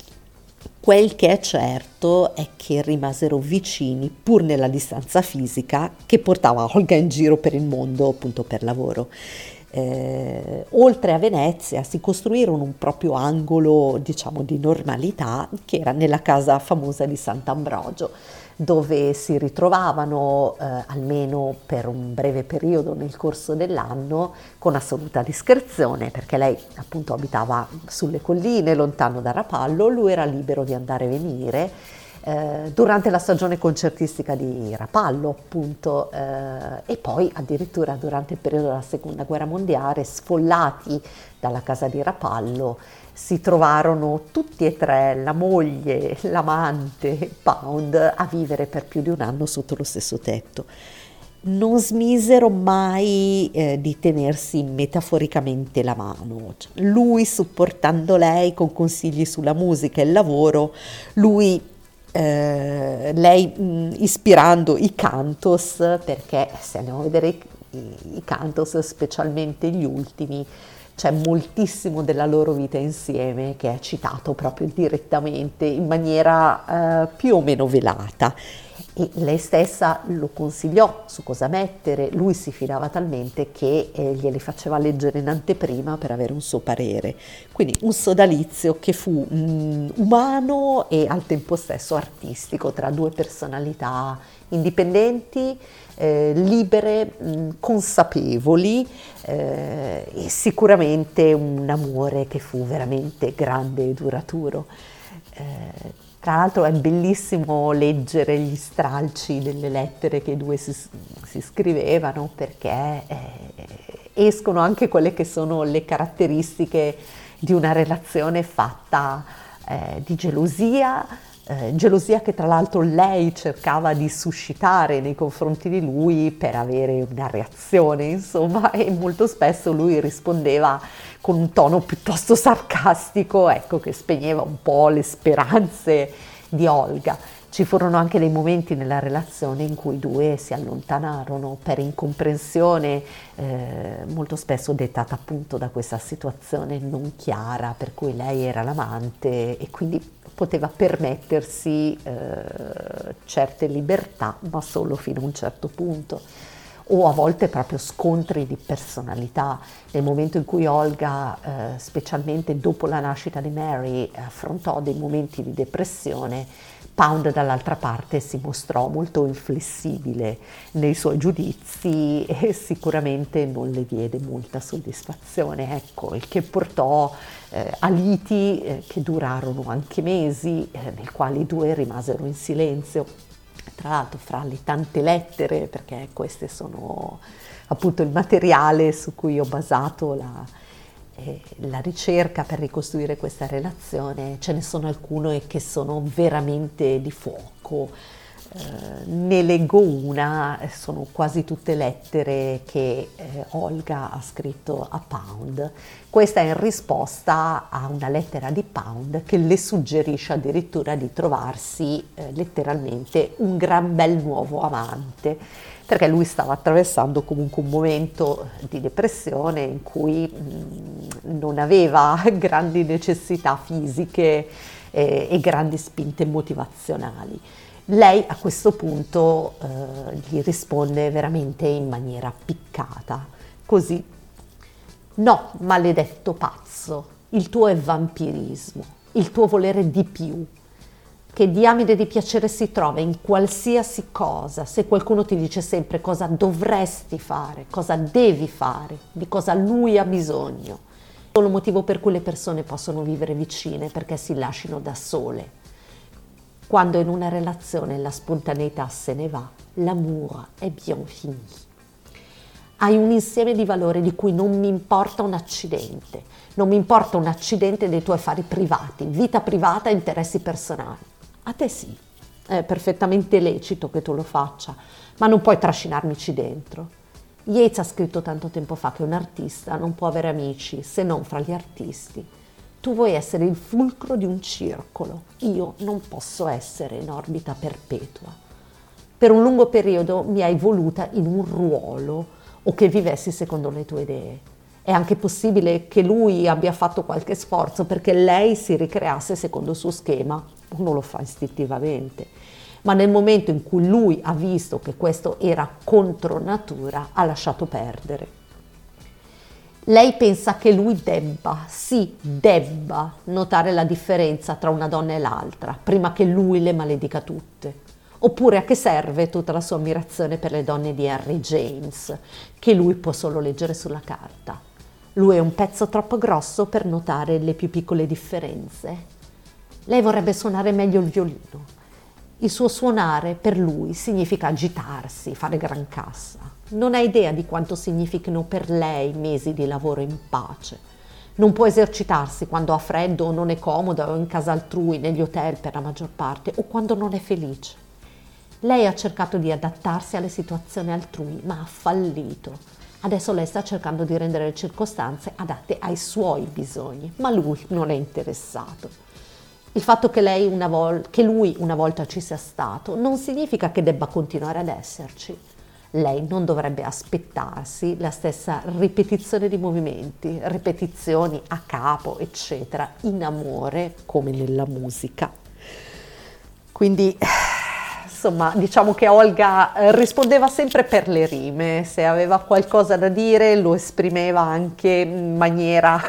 Quel che è certo è che rimasero vicini pur nella distanza fisica che portava Olga in giro per il mondo appunto per lavoro. Eh, oltre a Venezia si costruirono un proprio angolo, diciamo, di normalità, che era nella casa famosa di Sant'Ambrogio, dove si ritrovavano eh, almeno per un breve periodo nel corso dell'anno con assoluta discrezione, perché lei appunto abitava sulle colline lontano da Rapallo, lui era libero di andare e venire eh, durante la stagione concertistica di Rapallo appunto eh, e poi addirittura durante il periodo della seconda guerra mondiale, sfollati dalla casa di Rapallo, si trovarono tutti e tre, la moglie, l'amante, Pound, a vivere per più di un anno sotto lo stesso tetto. Non smisero mai eh, di tenersi metaforicamente la mano, cioè, lui supportando lei con consigli sulla musica e il lavoro, lui eh, lei mh, ispirando i cantos, perché se andiamo a vedere i, i cantos, specialmente gli ultimi, c'è moltissimo della loro vita insieme che è citato proprio direttamente in maniera eh, più o meno velata, e lei stessa lo consigliò su cosa mettere. Lui si fidava talmente che eh, glieli faceva leggere in anteprima per avere un suo parere, quindi un sodalizio che fu mh, umano e al tempo stesso artistico tra due personalità indipendenti, eh, libere, mh, consapevoli, eh, e sicuramente un amore che fu veramente grande e duraturo. Eh, tra l'altro è bellissimo leggere gli stralci delle lettere che i due si, si scrivevano, perché eh, escono anche quelle che sono le caratteristiche di una relazione fatta eh, di gelosia, Eh, gelosia che tra l'altro lei cercava di suscitare nei confronti di lui per avere una reazione, insomma, e molto spesso lui rispondeva con un tono piuttosto sarcastico, ecco, che spegneva un po' le speranze di Olga. Ci furono anche dei momenti nella relazione in cui i due si allontanarono per incomprensione, eh, molto spesso dettata appunto da questa situazione non chiara, per cui lei era l'amante e quindi poteva permettersi eh, certe libertà, ma solo fino a un certo punto, o a volte proprio scontri di personalità. Nel momento in cui Olga, eh, specialmente dopo la nascita di Mary, affrontò dei momenti di depressione, Pound dall'altra parte si mostrò molto inflessibile nei suoi giudizi e sicuramente non le diede molta soddisfazione, ecco, il che portò eh, a liti eh, che durarono anche mesi, eh, nei quali i due rimasero in silenzio. Tra l'altro, fra le tante lettere, perché queste sono appunto il materiale su cui ho basato la, e la ricerca per ricostruire questa relazione, ce ne sono alcune che sono veramente di fuoco. Eh, ne leggo una, sono quasi tutte lettere che eh, Olga ha scritto a Pound. Questa è in risposta a una lettera di Pound che le suggerisce addirittura di trovarsi eh, letteralmente un gran bel nuovo amante, perché lui stava attraversando comunque un momento di depressione in cui mh, non aveva grandi necessità fisiche eh, e grandi spinte motivazionali. Lei a questo punto eh, gli risponde veramente in maniera piccata, così: no, maledetto pazzo, il tuo è vampirismo, il tuo volere di più. Che diamine di piacere si trova in qualsiasi cosa se qualcuno ti dice sempre cosa dovresti fare, cosa devi fare, di cosa lui ha bisogno. Il solo motivo per cui le persone possono vivere vicine perché si lasciano da sole. Quando in una relazione la spontaneità se ne va, l'amour è bien fini. Hai un insieme di valori di cui non mi importa un accidente. Non mi importa un accidente dei tuoi affari privati, vita privata e interessi personali. A te sì, è perfettamente lecito che tu lo faccia, ma non puoi trascinarmici dentro. Yeats ha scritto tanto tempo fa che un artista non può avere amici se non fra gli artisti. Tu vuoi essere il fulcro di un circolo, io non posso essere in orbita perpetua. Per un lungo periodo mi hai voluta in un ruolo o che vivessi secondo le tue idee. È anche possibile che lui abbia fatto qualche sforzo perché lei si ricreasse secondo il suo schema, uno lo fa istintivamente. Ma nel momento in cui lui ha visto che questo era contro natura, ha lasciato perdere. Lei pensa che lui debba, sì, debba notare la differenza tra una donna e l'altra, prima che lui le maledica tutte. Oppure a che serve tutta la sua ammirazione per le donne di Henry James, che lui può solo leggere sulla carta? Lui è un pezzo troppo grosso per notare le più piccole differenze. Lei vorrebbe suonare meglio il violino. Il suo suonare per lui significa agitarsi, fare gran cassa. Non ha idea di quanto significhino per lei mesi di lavoro in pace. Non può esercitarsi quando ha freddo o non è comoda o in casa altrui, negli hotel per la maggior parte, o quando non è felice. Lei ha cercato di adattarsi alle situazioni altrui, ma ha fallito. Adesso lei sta cercando di rendere le circostanze adatte ai suoi bisogni, ma lui non è interessato. Il fatto che, lei una vol- che lui una volta ci sia stato non significa che debba continuare ad esserci. Lei non dovrebbe aspettarsi la stessa ripetizione di movimenti, ripetizioni a capo, eccetera, in amore come nella musica. Quindi, insomma, diciamo che Olga rispondeva sempre per le rime, se aveva qualcosa da dire lo esprimeva anche in maniera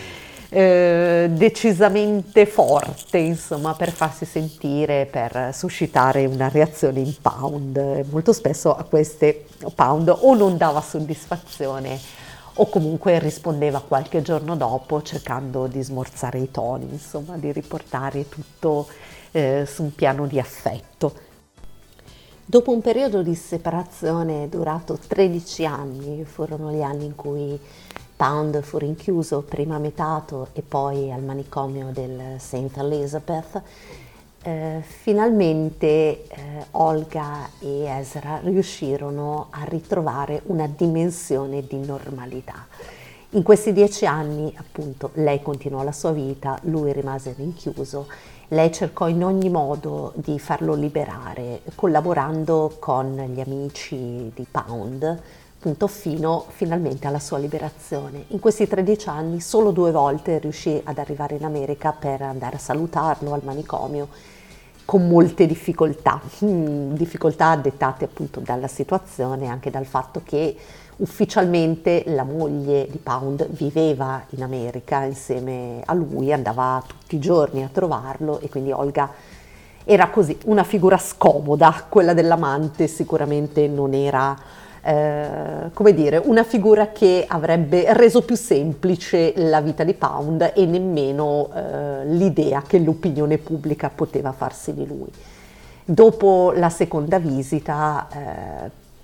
Eh, decisamente forte, insomma, per farsi sentire, per suscitare una reazione in Pound. Molto spesso a queste Pound o non dava soddisfazione o comunque rispondeva qualche giorno dopo cercando di smorzare i toni, insomma, di riportare tutto eh, su un piano di affetto. Dopo un periodo di separazione durato tredici anni, furono gli anni in cui Pound fu rinchiuso prima a Metato e poi al manicomio del Saint Elizabeth, eh, finalmente eh, Olga e Ezra riuscirono a ritrovare una dimensione di normalità. In questi dieci anni, appunto, lei continuò la sua vita, lui rimase rinchiuso. Lei cercò in ogni modo di farlo liberare, collaborando con gli amici di Pound, appunto, fino finalmente alla sua liberazione. In questi tredici anni solo due volte riuscì ad arrivare in America per andare a salutarlo al manicomio, con molte difficoltà, difficoltà dettate appunto dalla situazione, anche dal fatto che ufficialmente la moglie di Pound viveva in America insieme a lui, andava tutti i giorni a trovarlo e quindi Olga era così una figura scomoda, quella dell'amante sicuramente non era eh, come dire, una figura che avrebbe reso più semplice la vita di Pound e nemmeno eh, l'idea che l'opinione pubblica poteva farsi di lui. Dopo la seconda visita eh,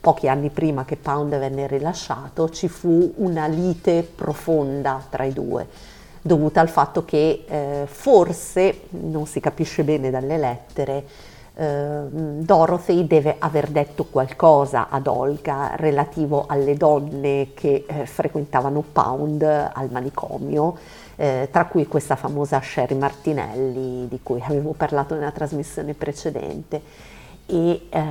pochi anni prima che Pound venne rilasciato, ci fu una lite profonda tra i due, dovuta al fatto che eh, forse, non si capisce bene dalle lettere, eh, Dorothy deve aver detto qualcosa ad Olga relativo alle donne che eh, frequentavano Pound al manicomio, eh, tra cui questa famosa Sherry Martinelli di cui avevo parlato nella trasmissione precedente. E eh,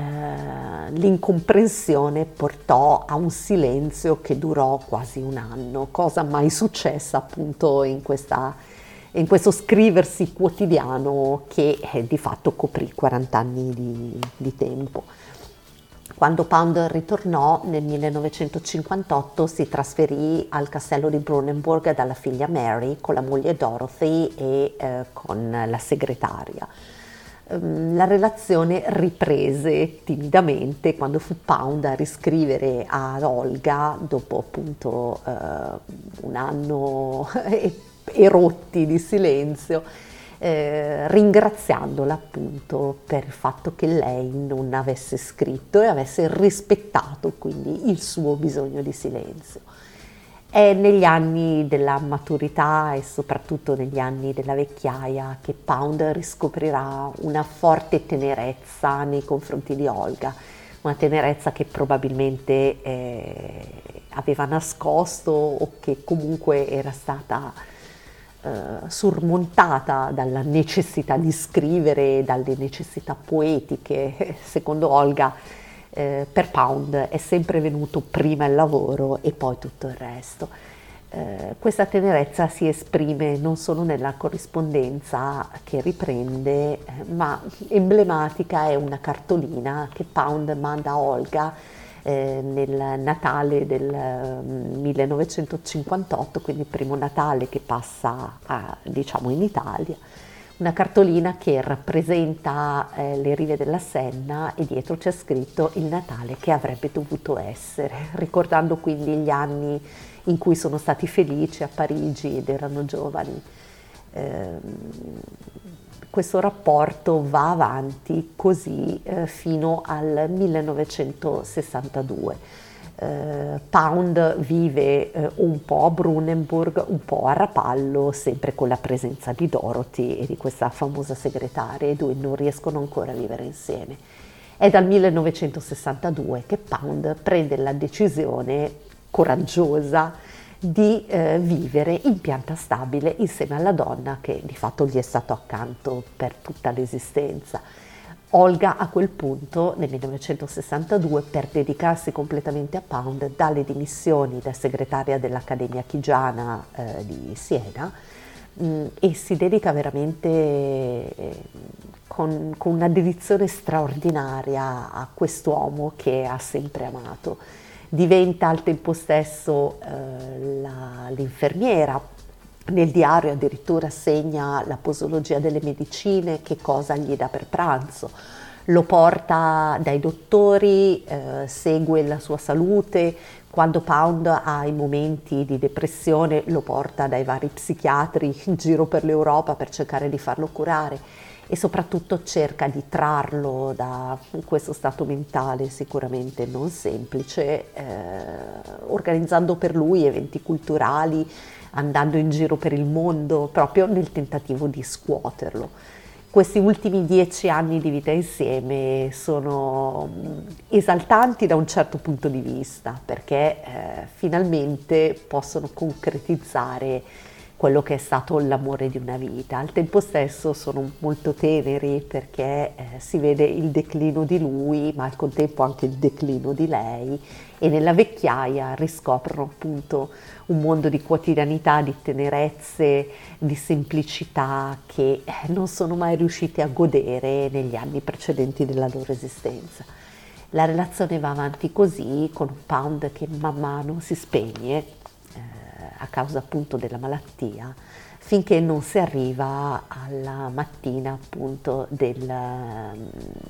l'incomprensione portò a un silenzio che durò quasi un anno, cosa mai successa appunto in, questa, in questo scriversi quotidiano che eh, di fatto coprì quaranta anni di, di tempo. Quando Pound ritornò nel millenovecentocinquantotto si trasferì al castello di Brunenburg dalla figlia Mary con la moglie Dorothy e eh, con la segretaria. La relazione riprese timidamente quando fu Pound a riscrivere ad Olga, dopo appunto eh, un anno erotti di silenzio, eh, ringraziandola appunto per il fatto che lei non avesse scritto e avesse rispettato quindi il suo bisogno di silenzio. È negli anni della maturità e soprattutto negli anni della vecchiaia che Pound riscoprirà una forte tenerezza nei confronti di Olga, una tenerezza che probabilmente eh, aveva nascosto o che comunque era stata eh, sormontata dalla necessità di scrivere, dalle necessità poetiche. Secondo Olga, Eh, per Pound è sempre venuto prima il lavoro e poi tutto il resto. Eh, questa tenerezza si esprime non solo nella corrispondenza che riprende, eh, ma emblematica è una cartolina che Pound manda a Olga eh, nel Natale del millenovecentocinquantotto, quindi il primo Natale che passa a, diciamo in Italia. Una cartolina che rappresenta eh, le rive della Senna e dietro c'è scritto il Natale che avrebbe dovuto essere, ricordando quindi gli anni in cui sono stati felici a Parigi ed erano giovani. Eh, questo rapporto va avanti così eh, fino al millenovecentosessantadue. Uh, Pound vive uh, un po' a Brunenburg, un po' a Rapallo, sempre con la presenza di Dorothy e di questa famosa segretaria, e due non riescono ancora a vivere insieme. È dal millenovecentosessantadue che Pound prende la decisione coraggiosa di uh, vivere in pianta stabile insieme alla donna che di fatto gli è stato accanto per tutta l'esistenza. Olga a quel punto, nel millenovecentosessantadue, per dedicarsi completamente a Pound, dà le dimissioni da segretaria dell'Accademia Chigiana eh, di Siena mh, e si dedica veramente eh, con, con una dedizione straordinaria a quest'uomo che ha sempre amato. Diventa al tempo stesso eh, la, l'infermiera. Nel diario addirittura segna la posologia delle medicine, che cosa gli dà per pranzo, lo porta dai dottori, eh, segue la sua salute, quando Pound ha i momenti di depressione lo porta dai vari psichiatri in giro per l'Europa per cercare di farlo curare e soprattutto cerca di trarlo da questo stato mentale sicuramente non semplice, eh, organizzando per lui eventi culturali, andando in giro per il mondo proprio nel tentativo di scuoterlo. Questi ultimi dieci anni di vita insieme sono esaltanti da un certo punto di vista, perché eh, finalmente possono concretizzare quello che è stato l'amore di una vita. Al tempo stesso sono molto teneri perché eh, si vede il declino di lui, ma al contempo anche il declino di lei, e nella vecchiaia riscoprono appunto un mondo di quotidianità, di tenerezze, di semplicità che non sono mai riusciti a godere negli anni precedenti della loro esistenza. La relazione va avanti così, con un Pound che man mano si spegne eh, a causa appunto della malattia, finché non si arriva alla mattina appunto del um,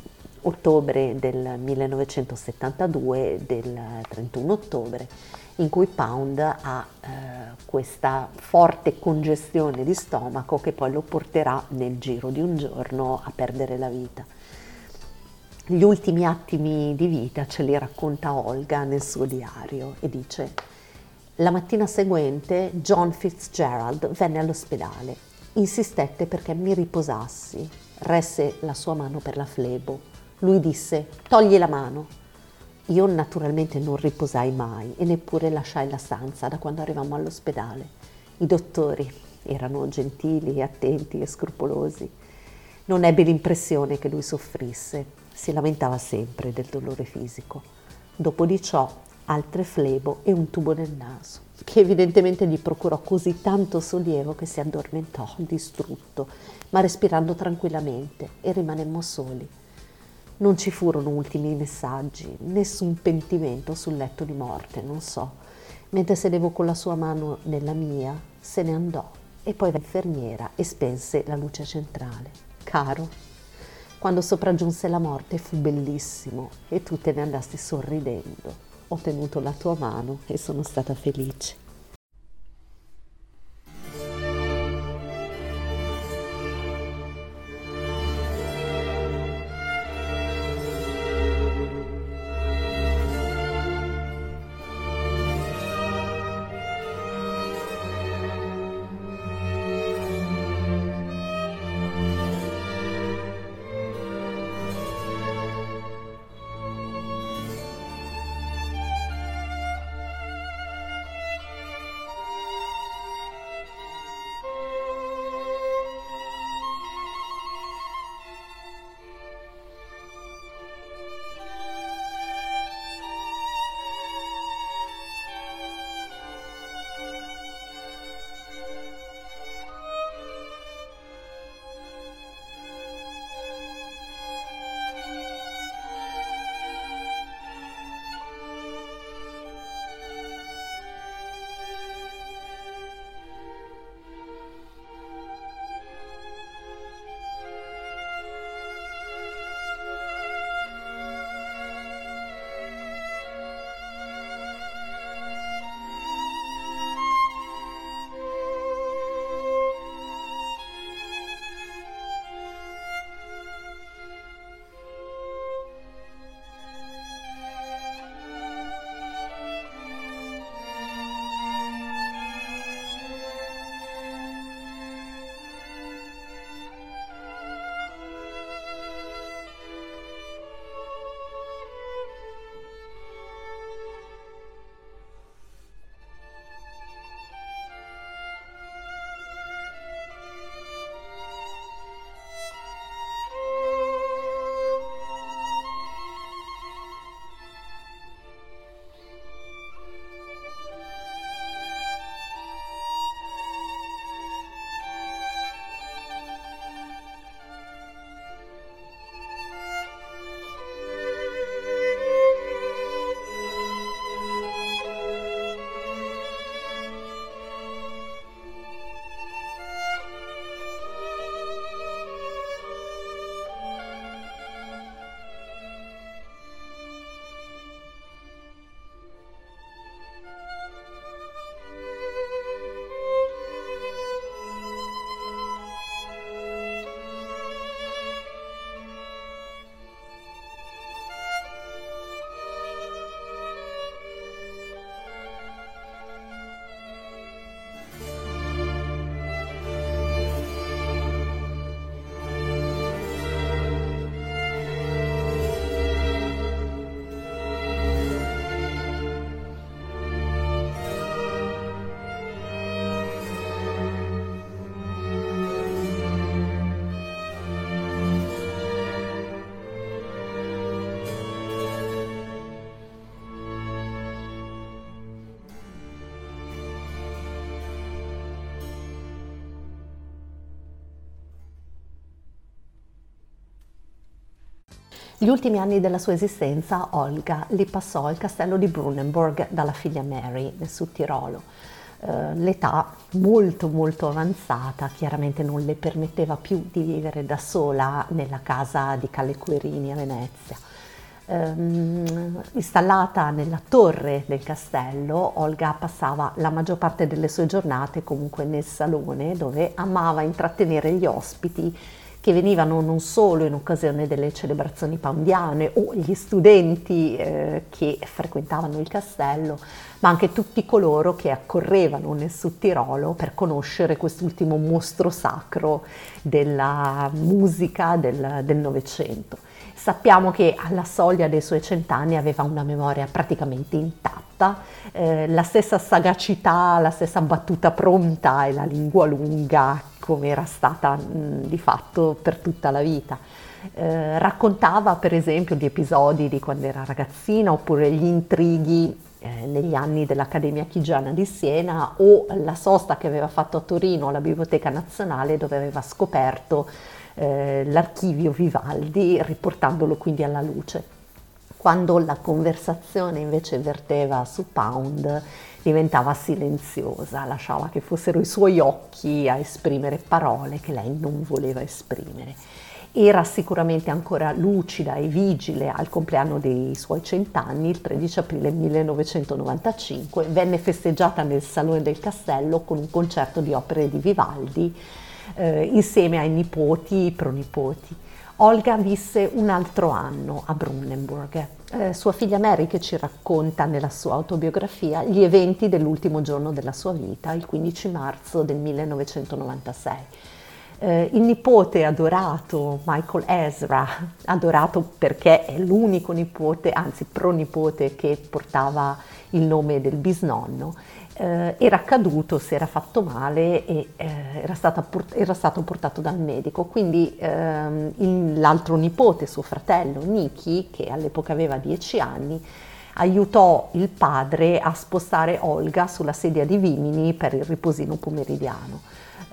ottobre del millenovecentosettantadue, del trentuno ottobre, in cui Pound ha eh, questa forte congestione di stomaco che poi lo porterà nel giro di un giorno a perdere la vita. Gli ultimi attimi di vita ce li racconta Olga nel suo diario e dice: la mattina seguente John Fitzgerald venne all'ospedale, insistette perché mi riposassi, resse la sua mano per la flebo. Lui disse: togli la mano. Io naturalmente non riposai mai e neppure lasciai la stanza da quando arrivammo all'ospedale. I dottori erano gentili, attenti e scrupolosi. Non ebbi l'impressione che lui soffrisse. Si lamentava sempre del dolore fisico. Dopo di ciò, altre flebo e un tubo nel naso, che evidentemente gli procurò così tanto sollievo che si addormentò, distrutto, ma respirando tranquillamente, e rimanemmo soli. Non ci furono ultimi messaggi, nessun pentimento sul letto di morte, non so. Mentre sedevo con la sua mano nella mia, se ne andò e poi l'infermiera e spense la luce centrale. Caro, quando sopraggiunse la morte fu bellissimo e tu te ne andasti sorridendo. Ho tenuto la tua mano e sono stata felice. Gli ultimi anni della sua esistenza Olga li passò al castello di Brunenburg dalla figlia Mary nel Sud Tirolo. Eh, l'età molto molto avanzata chiaramente non le permetteva più di vivere da sola nella casa di Calle Querini a Venezia. Um, installata nella torre del castello, Olga passava la maggior parte delle sue giornate comunque nel salone, dove amava intrattenere gli ospiti che venivano non solo in occasione delle celebrazioni poundiane o gli studenti eh, che frequentavano il castello, ma anche tutti coloro che accorrevano nel Sud Tirolo per conoscere quest'ultimo mostro sacro della musica del del Novecento. Sappiamo che alla soglia dei suoi cent'anni aveva una memoria praticamente intatta, eh, la stessa sagacità, la stessa battuta pronta e la lingua lunga come era stata mh, di fatto per tutta la vita. Eh, raccontava per esempio gli episodi di quando era ragazzina oppure gli intrighi eh, negli anni dell'Accademia Chigiana di Siena o la sosta che aveva fatto a Torino alla Biblioteca Nazionale dove aveva scoperto eh, l'archivio Vivaldi, riportandolo quindi alla luce. Quando la conversazione invece verteva su Pound diventava silenziosa, lasciava che fossero i suoi occhi a esprimere parole che lei non voleva esprimere. Era sicuramente ancora lucida e vigile al compleanno dei suoi cent'anni, il tredici aprile millenovecentonovantacinque, venne festeggiata nel Salone del Castello con un concerto di opere di Vivaldi eh, insieme ai nipoti e pronipoti. Olga visse un altro anno a Brunenburg. Eh, sua figlia Mary che ci racconta nella sua autobiografia gli eventi dell'ultimo giorno della sua vita, il quindici marzo del millenovecentonovantasei. Eh, il nipote adorato Michael Ezra, adorato perché è l'unico nipote, anzi pronipote che portava il nome del bisnonno, eh, era caduto, si era fatto male e eh, era, stata, era stato portato dal medico, quindi ehm, il, l'altro nipote, suo fratello Nicky, che all'epoca aveva dieci anni, aiutò il padre a spostare Olga sulla sedia di vimini per il riposino pomeridiano.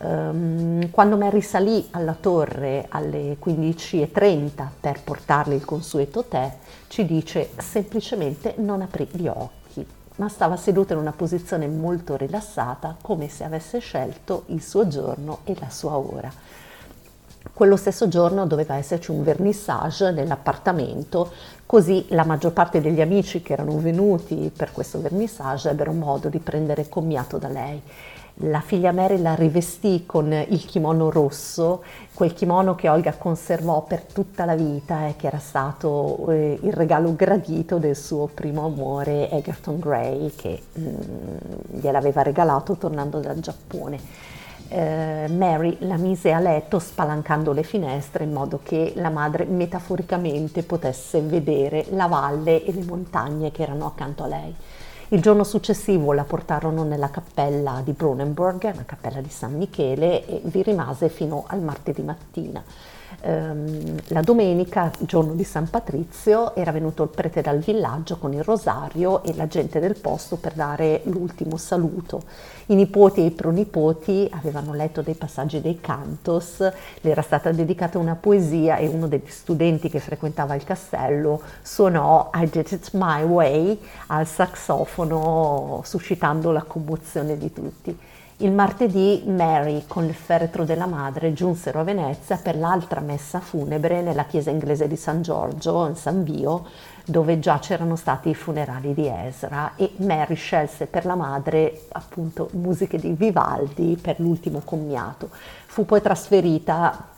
Um, quando Mary salì alla torre alle quindici e trenta per portarle il consueto tè, ci dice semplicemente non aprì gli occhi, ma stava seduta in una posizione molto rilassata, come se avesse scelto il suo giorno e la sua ora. Quello stesso giorno doveva esserci un vernissage nell'appartamento, così la maggior parte degli amici che erano venuti per questo vernissage ebbero modo di prendere commiato da lei. La figlia Mary la rivestì con il kimono rosso, quel kimono che Olga conservò per tutta la vita e che era stato eh, il regalo gradito del suo primo amore Egerton Gray, che mm, gliel'aveva regalato tornando dal Giappone. Eh, Mary la mise a letto spalancando le finestre in modo che la madre metaforicamente potesse vedere la valle e le montagne che erano accanto a lei. Il giorno successivo la portarono nella cappella di Brunenburg, una cappella di San Michele, e vi rimase fino al martedì mattina. Ehm, la domenica, giorno di San Patrizio, era venuto il prete dal villaggio con il rosario e la gente del posto per dare l'ultimo saluto. I nipoti e i pronipoti avevano letto dei passaggi dei cantos, le era stata dedicata una poesia e uno degli studenti che frequentava il castello suonò I Did It My Way al saxofono, suscitando la commozione di tutti. Il martedì Mary con il feretro della madre giunsero a Venezia per l'altra messa funebre nella chiesa inglese di San Giorgio, in San Vio, dove già c'erano stati i funerali di Ezra, e Mary scelse per la madre appunto musiche di Vivaldi per l'ultimo commiato. Fu poi trasferita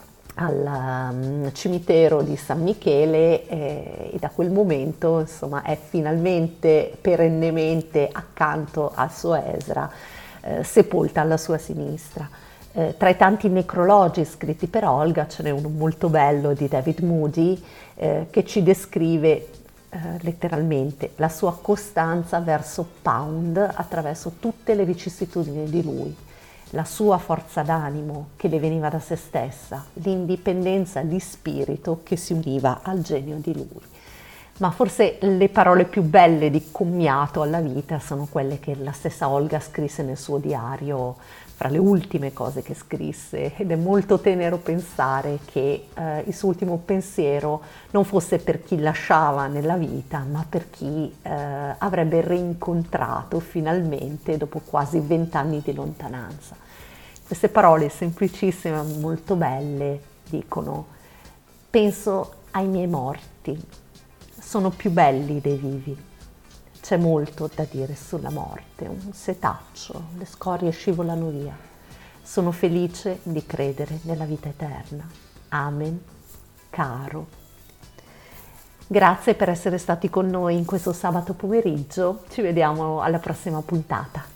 al um, cimitero di San Michele eh, e da quel momento insomma è finalmente perennemente accanto al suo Ezra, eh, sepolta alla sua sinistra. Eh, tra i tanti necrologi scritti per Olga ce n'è uno molto bello di David Moody eh, che ci descrive eh, letteralmente la sua costanza verso Pound attraverso tutte le vicissitudini di lui, la sua forza d'animo che le veniva da se stessa, l'indipendenza di spirito che si univa al genio di lui. Ma forse le parole più belle di commiato alla vita sono quelle che la stessa Olga scrisse nel suo diario, fra le ultime cose che scrisse, ed è molto tenero pensare che eh, il suo ultimo pensiero non fosse per chi lasciava nella vita, ma per chi eh, avrebbe rincontrato finalmente dopo quasi vent'anni di lontananza. Queste parole semplicissime ma molto belle dicono: penso ai miei morti, sono più belli dei vivi. C'è molto da dire sulla morte, un setaccio, le scorie scivolano via. Sono felice di credere nella vita eterna. Amen. Caro. Grazie per essere stati con noi in questo sabato pomeriggio. Ci vediamo alla prossima puntata.